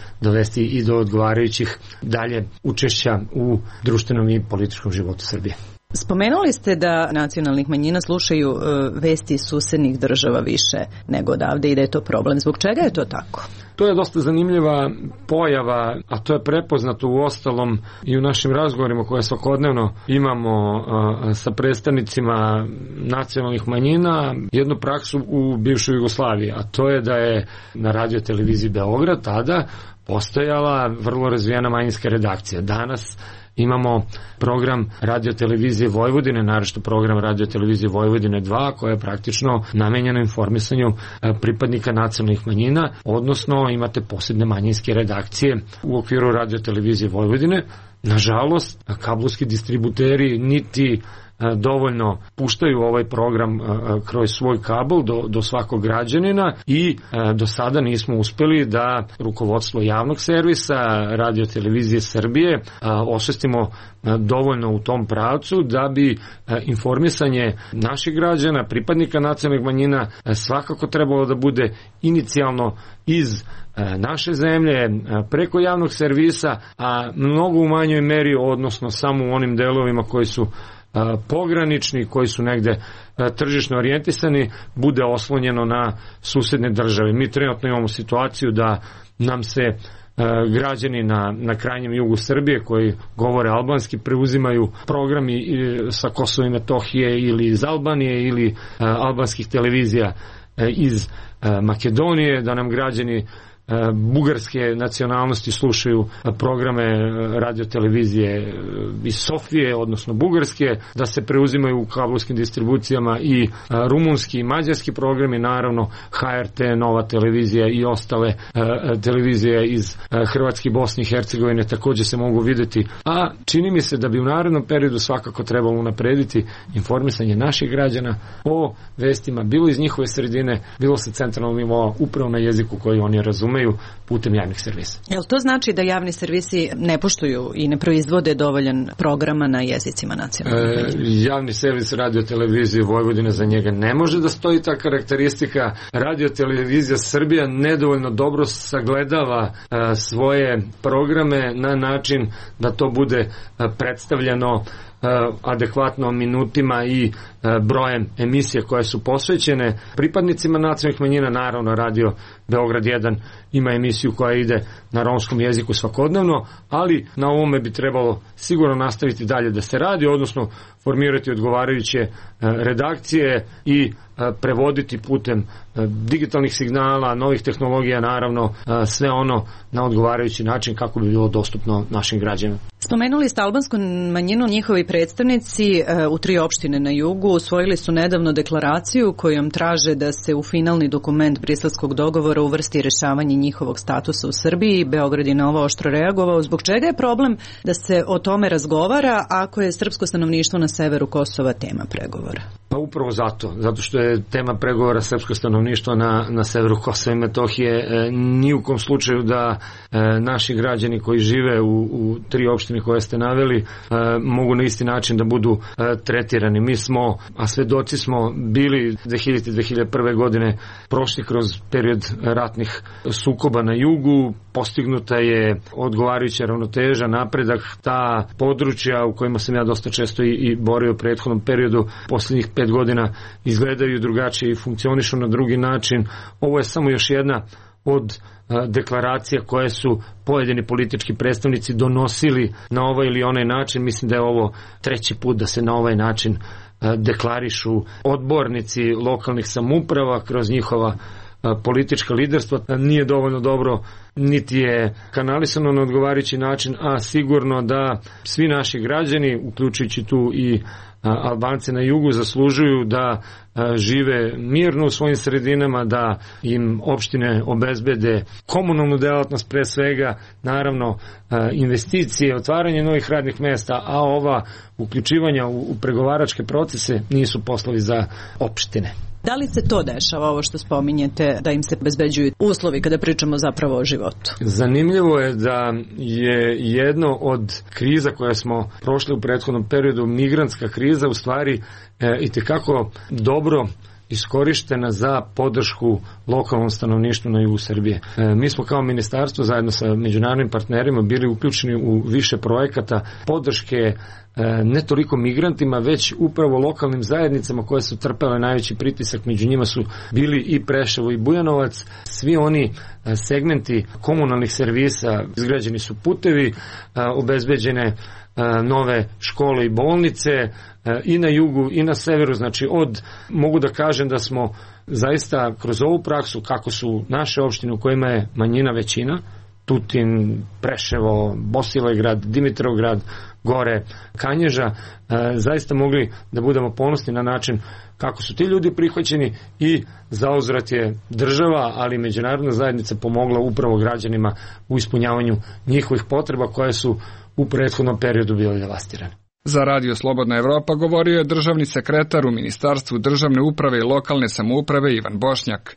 dovesti i do odgovarajućih dalje učešća u društvenom i političkom životu Srbije. Spomenuli ste da nacionalnih manjina slušaju vesti iz susednih država više nego odavde i da je to problem. Zbog čega je to tako? To je dosta zanimljiva pojava, a to je prepoznato u ostalom i u našim razgovorima koje svakodnevno imamo sa predstavnicima nacionalnih manjina, jednu praksu u bivšoj Jugoslaviji, a to je da je na radio televiziji Beograd tada postojala vrlo razvijena manjinska redakcija. Danas imamo program radiotelevizije Vojvodine, naročito program radiotelevizije Vojvodine dva, koja je praktično namenjena informisanju pripadnika nacionalnih manjina, odnosno imate posebne manjinske redakcije u okviru radiotelevizije Vojvodine. Nažalost, kablovski distributeri niti dovoljno puštaju ovaj program kroz svoj kabel do, do svakog građanina i do sada nismo uspeli da rukovodstvo javnog servisa radiotelevizije Srbije osvestimo dovoljno u tom pravcu da bi informisanje naših građana, pripadnika nacionalnih manjina svakako trebalo da bude inicijalno iz naše zemlje, preko javnog servisa, a mnogo u manjoj meri, odnosno samo u onim delovima koji su pogranični, koji su negde tržišno orijentisani, bude oslonjeno na susedne države. Mi trenutno imamo situaciju da nam se građani na, na krajnjem jugu Srbije koji govore albanski preuzimaju programi sa Kosova i Metohije ili iz Albanije ili albanskih televizija iz Makedonije, da nam građani bugarske nacionalnosti slušaju programe radiotelevizije iz Sofije, odnosno bugarske, da se preuzimaju u kablovskim distribucijama i rumunski i mađarski programi, naravno H R T, Nova televizija i ostale televizije iz Hrvatske i Bosne i Hercegovine takođe se mogu videti. A čini mi se da bi u narednom periodu svakako trebalo unaprediti informisanje naših građana o vestima, bilo iz njihove sredine, bilo sa centralnog nivoa, upravo na jeziku koji oni razumeju putem javnih servisa. Jel to znači da javni servisi ne poštuju i ne proizvode dovoljan programa na jezicima nacionalnih manjina? E, javni servis radiotelevizije Vojvodine, za njega ne može da stoji ta karakteristika. Radiotelevizija Srbija nedovoljno dobro sagledava a, svoje programe na način da to bude a, predstavljeno adekvatno minutima i brojem emisije koje su posvećene pripadnicima nacionalnih manjina. Naravno, radio Beograd jedan ima emisiju koja ide na romskom jeziku svakodnevno, ali na ovome bi trebalo sigurno nastaviti dalje da se radi, odnosno formirati odgovarajuće redakcije i prevoditi putem digitalnih signala, novih tehnologija, naravno sve ono na odgovarajući način kako bi bilo dostupno našim građanima. Spomenuli ste albansku manjinu, njihovi predstavnici u tri opštine na jugu usvojili su nedavno deklaraciju kojom traže da se u finalni dokument briselskog dogovora uvrsti rešavanje njihovog statusa u Srbiji. Beograd je na ovo oštro reagovao. Zbog čega je problem da se o tome razgovara ako je srpsko stanovništvo na severu Kosova tema pregovora? Pa upravo zato, zato što je tema pregovora srpsko stanovništvo na, na severu Kosova i Metohije. E, ni u kom slučaju da e, naši građani koji žive u, u tri opštine koje ste naveli e, mogu na isti način da budu e, tretirani. Mi smo, a svedoci smo bili dve hiljadite do dve hiljade prve godine prošli kroz period ratnih sukoba na jugu, postignuta je odgovarajuća ravnoteža, napredak, ta područja u kojima sam ja dosta često i, i borio u prethodnom periodu, posljednjih pet godina izgledaju drugačije i funkcionišu na drugi način. Ovo je samo još jedna od a, deklaracija koje su pojedini politički predstavnici donosili na ovaj ili onaj način. Mislim da je ovo treći put da se na ovaj način a, deklarišu odbornici lokalnih samouprava kroz njihova politička liderstva. Nije dovoljno dobro, niti je kanalisano na odgovarajući način, a sigurno da svi naši građani, uključujući tu i Albance na jugu, zaslužuju da žive mirno u svojim sredinama, da im opštine obezbede komunalnu delatnost pre svega, naravno investicije, otvaranje novih radnih mesta, a ova uključivanja u pregovaračke procese nisu poslovi za opštine. Da li se to dešava, ovo što spominjete, da im se obezbeđuju uslovi kada pričamo zapravo o životu? Zanimljivo je da je jedno od kriza koje smo prošli u prethodnom periodu, migrantska kriza, u stvari e, itekako dobro iskorištena za podršku lokalnom stanovništvu na jugu Srbije. E, mi smo kao ministarstvo zajedno sa međunarodnim partnerima bili uključeni u više projekata podrške e, ne toliko migrantima, već upravo lokalnim zajednicama koje su trpele najveći pritisak. Među njima su bili i Preševo i Bujanovac. Svi oni e, segmenti komunalnih servisa, izgrađeni su putevi, e, obezbeđene e, nove škole i bolnice e, i na jugu i na severu. Znači od, mogu da kažem da smo zaista kroz ovu praksu, kako su naše opštine u kojima je manjina većina, Tutin, Preševo, Bosilegrad, Dimitrovgrad, Gore, Kanježa, e, zaista mogli da budemo ponosni na način kako su ti ljudi prihvaćeni i zauzvrat je država, ali i međunarodna zajednica pomogla upravo građanima u ispunjavanju njihovih potreba koje su u prethodnom periodu bile devastirane. Za Radio Slobodna Evropa govorio je državni sekretar u Ministarstvu državne uprave i lokalne samouprave Ivan Bošnjak.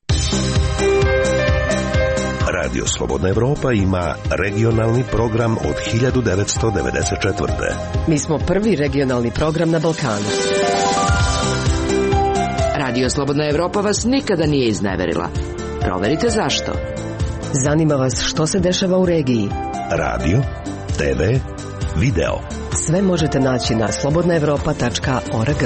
Radio Slobodna Evropa ima regionalni program od hiljadu devetsto devedeset četvrte. Mi smo prvi regionalni program na Balkanu. Radio Slobodna Evropa vas nikada nije izneverila. Proverite zašto. Zanima vas što se dešava u regiji. Radio, te ve, video. Sve možete naći na slobodna evropa tačka org.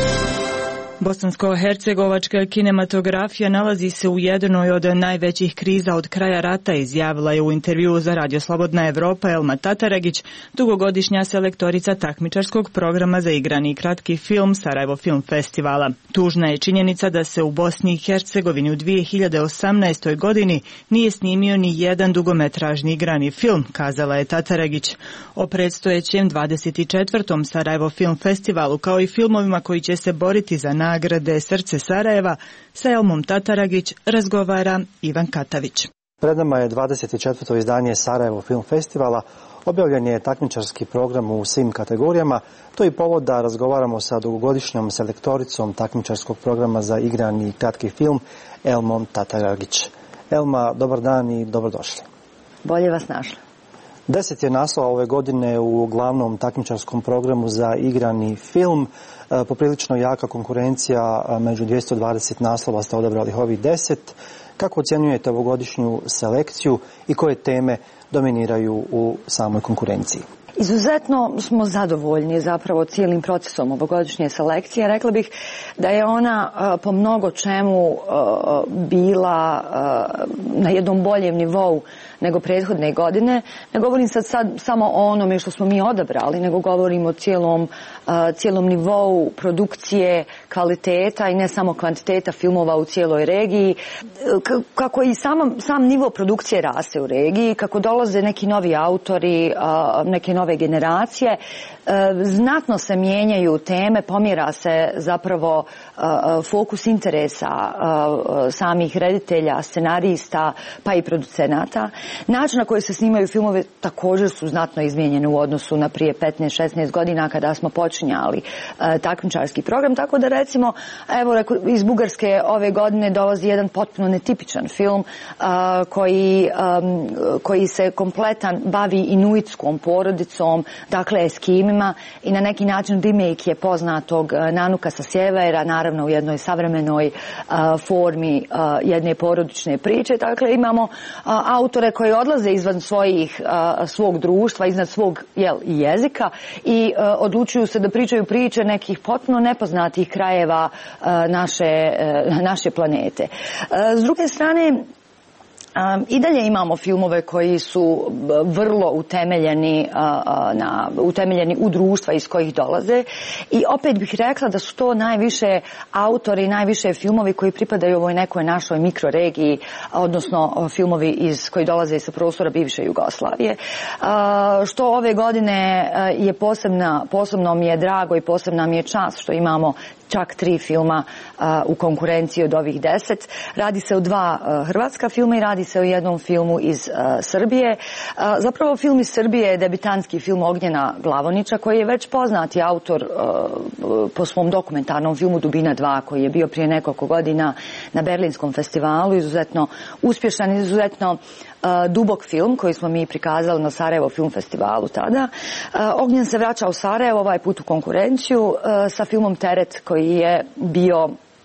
Bosansko-hercegovačka kinematografija nalazi se u jednoj od najvećih kriza od kraja rata, izjavila je u intervjuu za Radio Slobodna Evropa Elma Tataregić, dugogodišnja selektorica takmičarskog programa za igrani i kratki film Sarajevo Film Festivala. Tužna je činjenica da se u Bosni i Hercegovini u dvije hiljade osamnaestoj. godini nije snimio ni jedan dugometražni igrani film, kazala je Tataregić. O predstojećem dvadeset četvrtom Sarajevo Film Festivalu, kao i filmovima koji će se boriti za nagrade Srce Sarajeva, sa Elmom Tataragić razgovara Ivan Katavić. Pred nama je dvadeset četvrto izdanje Sarajevo Film Festivala. Objavljen je takmičarski program u svim kategorijama. To je povod da razgovaramo sa dugogodišnjom selektoricom takmičarskog programa za igrani kratki film Elmom Tataragić. Elma, dobar dan i dobrodošli. Bolje vas našla. Deset je naslova ove godine u glavnom takmičarskom programu za igrani film. Poprilično jaka konkurencija, među dvjesto dvadeset naslova ste odabrali ovih deset. Kako ocjenjujete ovogodišnju selekciju i koje teme dominiraju u samoj konkurenciji? Izuzetno smo zadovoljni zapravo cijelim procesom ovogodišnje selekcije. Rekla bih da je ona uh, po mnogo čemu uh, bila uh, na jednom boljem nivou nego prethodne godine. Ne govorim sad, sad samo o onome što smo mi odabrali, nego govorim o cijelom, uh, cijelom nivou produkcije, kvaliteta i ne samo kvantiteta filmova u cijeloj regiji. K- kako i sam, sam nivo produkcije raste u regiji, kako dolaze neki novi autori, uh, neke nove generacije, znatno se mijenjaju teme, pomjera se zapravo fokus interesa samih reditelja, scenarista pa i producenata. Način na koji se snimaju filmove također su znatno izmijenjeni u odnosu na prije petnaest šesnaest godina kada smo počinjali takmičarski program, tako da recimo evo iz Bugarske ove godine dolazi jedan potpuno netipičan film koji, koji se kompletan bavi inuitskom porodicom, dakle eskimima, i na neki način remake je poznatog Nanuka sa sjevera, naravno u jednoj savremenoj uh, formi uh, jedne porodične priče. Dakle, imamo uh, autore koji odlaze izvan svojih, uh, svog društva, iznad svog jel, jezika i uh, odlučuju se da pričaju priče nekih potpuno nepoznatih krajeva uh, naše, uh, naše planete. Uh, s druge strane, Um, I dalje imamo filmove koji su vrlo utemeljeni, uh, na, utemeljeni u društva iz kojih dolaze i opet bih rekla da su to najviše autori, najviše filmovi koji pripadaju ovoj nekoj našoj mikroregiji, odnosno filmovi iz koji dolaze sa prostora bivše Jugoslavije. Uh, što ove godine je posebna, posebno mi je drago i posebna mi je čast što imamo čak tri filma uh, u konkurenciji od ovih deset. Radi se o dva uh, hrvatska filma i radi se o jednom filmu iz uh, Srbije. Uh, zapravo film iz Srbije je debitanski film Ognjena Glavonića, koji je već poznati autor uh, po svom dokumentarnom filmu Dubina dva, koji je bio prije nekoliko godina na Berlinskom festivalu, izuzetno uspješan, izuzetno uh, dubok film koji smo mi prikazali na Sarajevo Film Festivalu tada. Uh, Ognjen se vraća u Sarajevo, ovaj put u konkurenciju uh, sa filmom Teret, koji je bio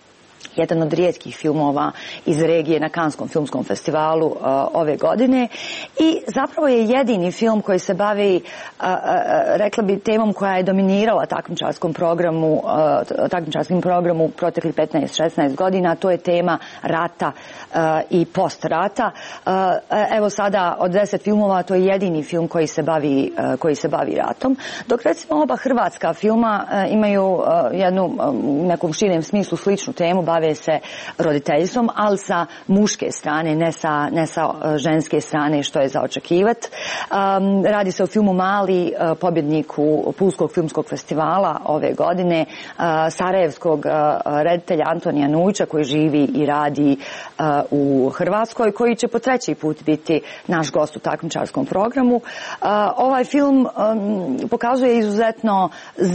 jedan od rijetkih filmova iz regije na Kanskom filmskom festivalu uh, ove godine i zapravo je jedini film koji se bavi, uh, uh, rekla bi, temom koja je dominirala takmičarskom programu, uh, takmičarskom programu proteklih petnaest šesnaest godina, to je tema rata uh, i post-rata. Uh, evo sada od deset filmova to je jedini film koji se bavi, uh, koji se bavi ratom, dok recimo oba hrvatska filma uh, imaju uh, jednu u nekom širem smislu sličnu temu, bave se roditeljstvom, ali sa muške strane, ne sa, ne sa ženske strane, što je za očekivati. Um, radi se o filmu Mali, uh, pobjedniku Pulskog filmskog festivala ove godine, uh, sarajevskog uh, reditelja Antonija Nujića, koji živi i radi uh, u Hrvatskoj, koji će po treći put biti naš gost u takmičarskom programu. Uh, ovaj film um, pokazuje izuzetno,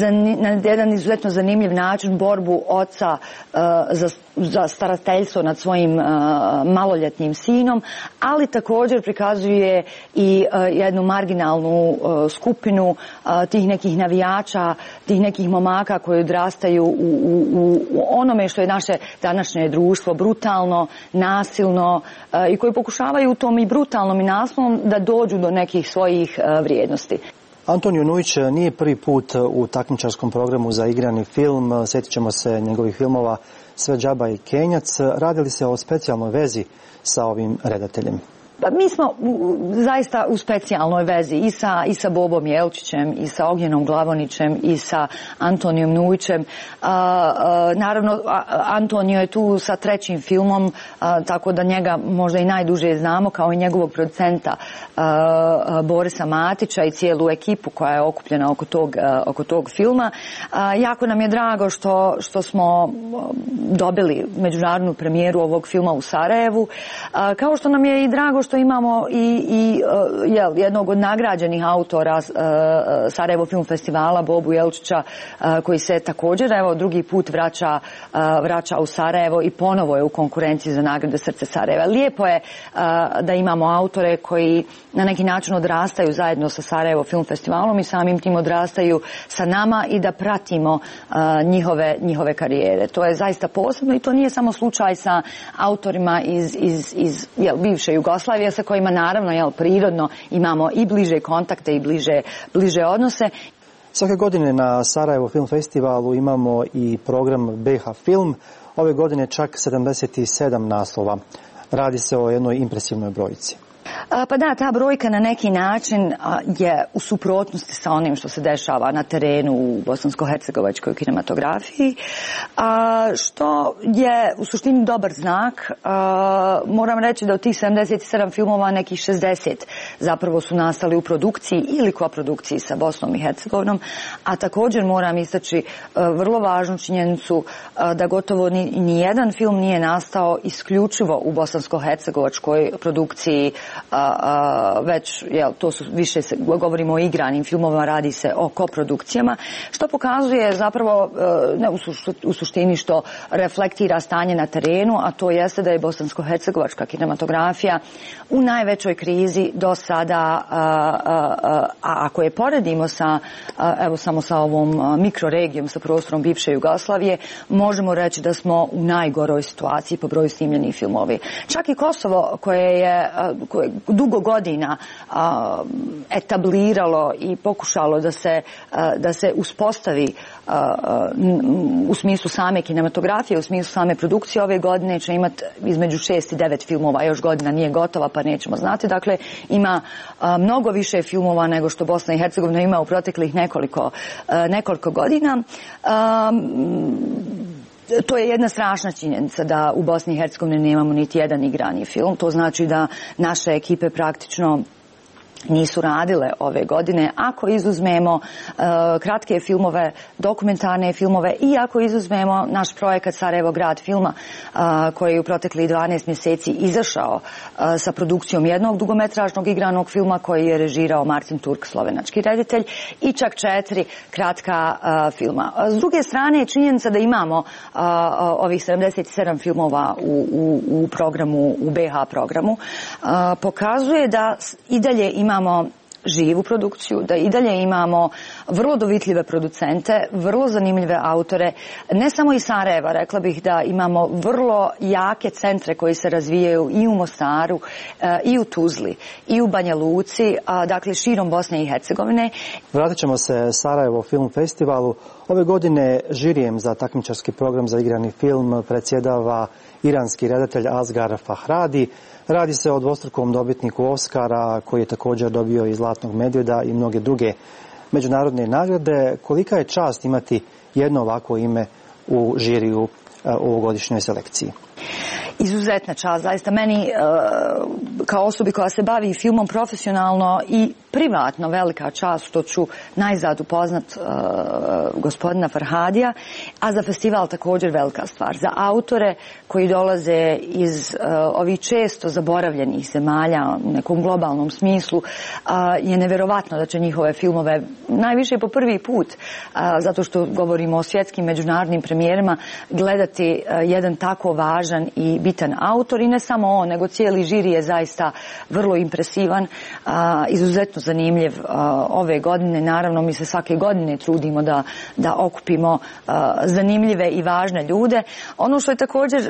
na jedan izuzetno zanimljiv način borbu oca uh, za za starateljstvo nad svojim uh, maloljetnim sinom, ali također prikazuje i uh, jednu marginalnu uh, skupinu uh, tih nekih navijača, tih nekih momaka koji odrastaju u, u, u onome što je naše današnje društvo, brutalno, nasilno uh, i koji pokušavaju u tom i brutalnom i nasilnom da dođu do nekih svojih uh, vrijednosti. Antonio Nujić nije prvi put u takmičarskom programu za igrani film, sjetit ćemo se njegovih filmova Sve džaba i Kenjac. Radi li se o specijalnoj vezi sa ovim redateljem? Pa mi smo u, zaista u specijalnoj vezi i sa, i sa Bobom Jelčićem, i sa Ognjenom Glavonićem, i sa Antonijom Nujićem. A, a, naravno, a, Antonio je tu sa trećim filmom, a, tako da njega možda i najduže znamo, kao i njegovog producenta a, a, Borisa Matića i cijelu ekipu koja je okupljena oko tog, a, oko tog filma. A, jako nam je drago što, što smo dobili međunarodnu premijeru ovog filma u Sarajevu, a, kao što nam je i drago što imamo i, i uh, jel, jednog od nagrađenih autora uh, Sarajevo film festivala, Bobu Jelčića, uh, koji se također evo drugi put vraća, uh, vraća u Sarajevo i ponovo je u konkurenciji za nagrade Srce Sarajeva. Lijepo je uh, da imamo autore koji na neki način odrastaju zajedno sa Sarajevo film festivalom i samim tim odrastaju sa nama i da pratimo uh, njihove, njihove karijere. To je zaista posebno i to nije samo slučaj sa autorima iz, iz, iz jel, bivše Jugoslavije, sa kojima naravno jel, prirodno imamo i bliže kontakte i bliže, bliže odnose. Svake godine na Sarajevo film festivalu imamo i program B H Film. Ove godine čak sedamdeset sedam naslova. Radi se o jednoj impresivnoj brojci. Pa da, ta brojka na neki način je u suprotnosti sa onim što se dešava na terenu u bosansko-hercegovačkoj kinematografiji, što je u suštini dobar znak. Moram reći da od tih sedamdeset sedam filmova nekih šezdeset zapravo su nastali u produkciji ili koprodukciji sa Bosnom i Hercegovinom, a također moram istaći vrlo važnu činjenicu da gotovo ni, ni jedan film nije nastao isključivo u bosansko-hercegovačkoj produkciji. A, a, već, jel, to su više, se, govorimo o igranim filmovima, radi se o koprodukcijama, što pokazuje zapravo, ne u, su, u suštini što reflektira stanje na terenu, a to jeste da je bosansko-hercegovačka kinematografija u najvećoj krizi do sada, a, a, a, a ako je poredimo sa, a, evo samo sa ovom mikroregijom, sa prostorom bivše Jugoslavije, možemo reći da smo u najgoroj situaciji po broju snimljenih filmovi. Čak i Kosovo, koje je koje dugo godina a, etabliralo i pokušalo da se, a, da se uspostavi a, u smislu same kinematografije, u smislu same produkcije, ove godine će imati između šest i devet filmova, još godina nije gotova pa nećemo znati. Dakle, ima a, mnogo više filmova nego što Bosna i Hercegovina ima u proteklih nekoliko, a, nekoliko godina. A, To je jedna strašna činjenica da u Bosni i Hercegovini nemamo niti jedan igrani film. To znači da naše ekipe praktično nisu radile ove godine. Ako izuzmemo uh, kratke filmove, dokumentarne filmove i ako izuzmemo naš projekat Sarajevo grad filma uh, koji je u proteklih dvanaest mjeseci izašao uh, sa produkcijom jednog dugometražnog igranog filma koji je režirao Martin Turk, slovenački reditelj, i čak četiri kratka uh, filma. S druge strane, činjenica da imamo uh, ovih sedamdeset sedam filmova u, u, u programu, u B H programu, uh, pokazuje da i dalje imamo živu produkciju, da i dalje imamo vrlo dovitljive producente, vrlo zanimljive autore, ne samo iz Sarajeva, rekla bih da imamo vrlo jake centre koji se razvijaju i u Mostaru, i u Tuzli, i u Banja Luci, dakle širom Bosne i Hercegovine. Vratit ćemo se Sarajevo Film Festivalu. Ove godine žirijem za takmičarski program za igrani film predsjedava iranski redatelj Asghar Fahradi. Radi se o dvostrukom dobitniku Oscara koji je također dobio i Zlatnog medvjeda i mnoge druge međunarodne nagrade. Kolika je čast imati jedno ovako ime u žiriju u ovogodišnjoj selekciji? Izuzetna čast, zaista meni kao osobi koja se bavi filmom profesionalno i privatno velika čast što ću najzad upoznat gospodina Farhadija, a za festival također velika stvar. Za autore koji dolaze iz ovih često zaboravljenih zemalja u nekom globalnom smislu je neverovatno da će njihove filmove najviše po prvi put, zato što govorimo o svjetskim međunarodnim premijerima, gledati jedan tako važan i bitan autor i ne samo on, nego cijeli žiri je zaista vrlo impresivan, izuzetno zanimljiv ove godine. Naravno, mi se svake godine trudimo da, da okupimo zanimljive i važne ljude. Ono što je također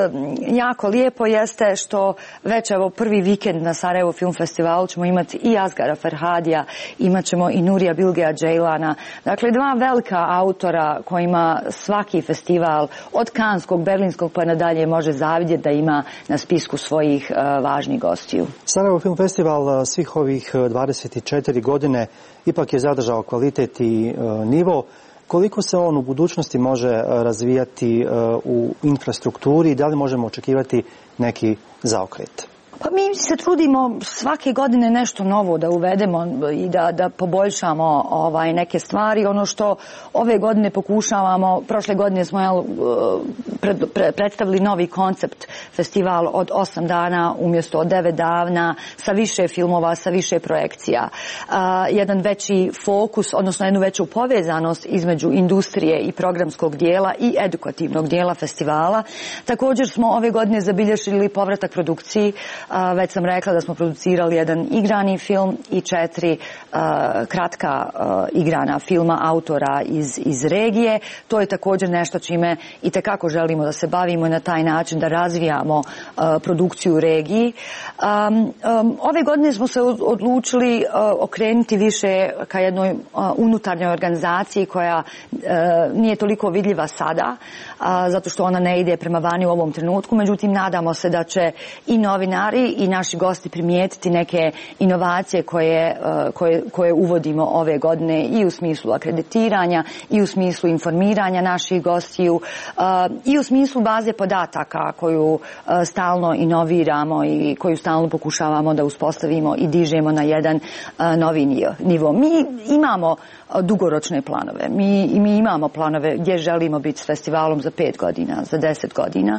jako lijepo jeste što već evo prvi vikend na Sarajevo Film Festivalu ćemo imati i Asghara Farhadija, imat ćemo i Nurija Bilgeja Džejlana. Dakle, dva velika autora kojima svaki festival od Kanskog, Berlinskog pa nadalje može zavidjeti da ima na spisku svojih uh, važnih gostiju. Sarajevo Film Festival svih ovih dvadeset četiri godine ipak je zadržao kvalitet i uh, nivo. Koliko se on u budućnosti može razvijati uh, u infrastrukturi i da li možemo očekivati neki zaokret? Pa mi se trudimo svake godine nešto novo da uvedemo i da, da poboljšamo ovaj, neke stvari. Ono što ove godine pokušavamo, prošle godine smo jel, pred, pred, predstavili novi koncept, festival od osam dana umjesto od devet dana, sa više filmova, sa više projekcija. A, jedan veći fokus, odnosno jednu veću povezanost između industrije i programskog dijela i edukativnog dijela festivala. Također smo ove godine zabilježili povratak produkciji. A, već sam rekla da smo producirali jedan igrani film i četiri a, kratka a, igrana filma autora iz, iz regije. To je također nešto čime i tekako želimo da se bavimo na taj način da razvijamo a, produkciju u regiji. A, a, ove godine smo se odlučili a, okrenuti više ka jednoj a, unutarnjoj organizaciji koja a, nije toliko vidljiva sada, a, zato što ona ne ide prema vani u ovom trenutku. Međutim, nadamo se da će i novinari i naši gosti primijetiti neke inovacije koje, koje, koje uvodimo ove godine i u smislu akreditiranja i u smislu informiranja naših gostiju i u smislu baze podataka koju stalno inoviramo i koju stalno pokušavamo da uspostavimo i dižemo na jedan novi nivo. Mi imamo dugoročne planove. Mi, mi imamo planove gdje želimo biti s festivalom za pet godina, za deset godina.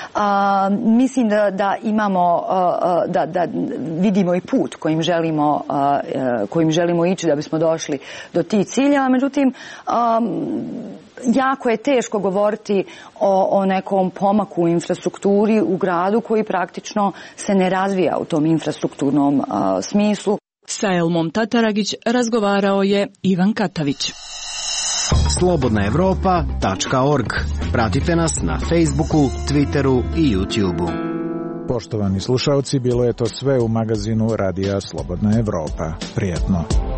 A, mislim da, da imamo, a, da, da vidimo i put kojim želimo, a, kojim želimo ići da bismo došli do tih ciljeva. Međutim, a, jako je teško govoriti o, o nekom pomaku u infrastrukturi u gradu koji praktično se ne razvija u tom infrastrukturnom a, smislu. Sa Elmom Tataragić razgovarao je Ivan Katavić. slobodna evropa tačka org. Pratite nas na Facebooku, Twitteru i YouTubeu. Poštovani slušalci, bilo je to sve u magazinu Radija Slobodna Evropa. Prijetno.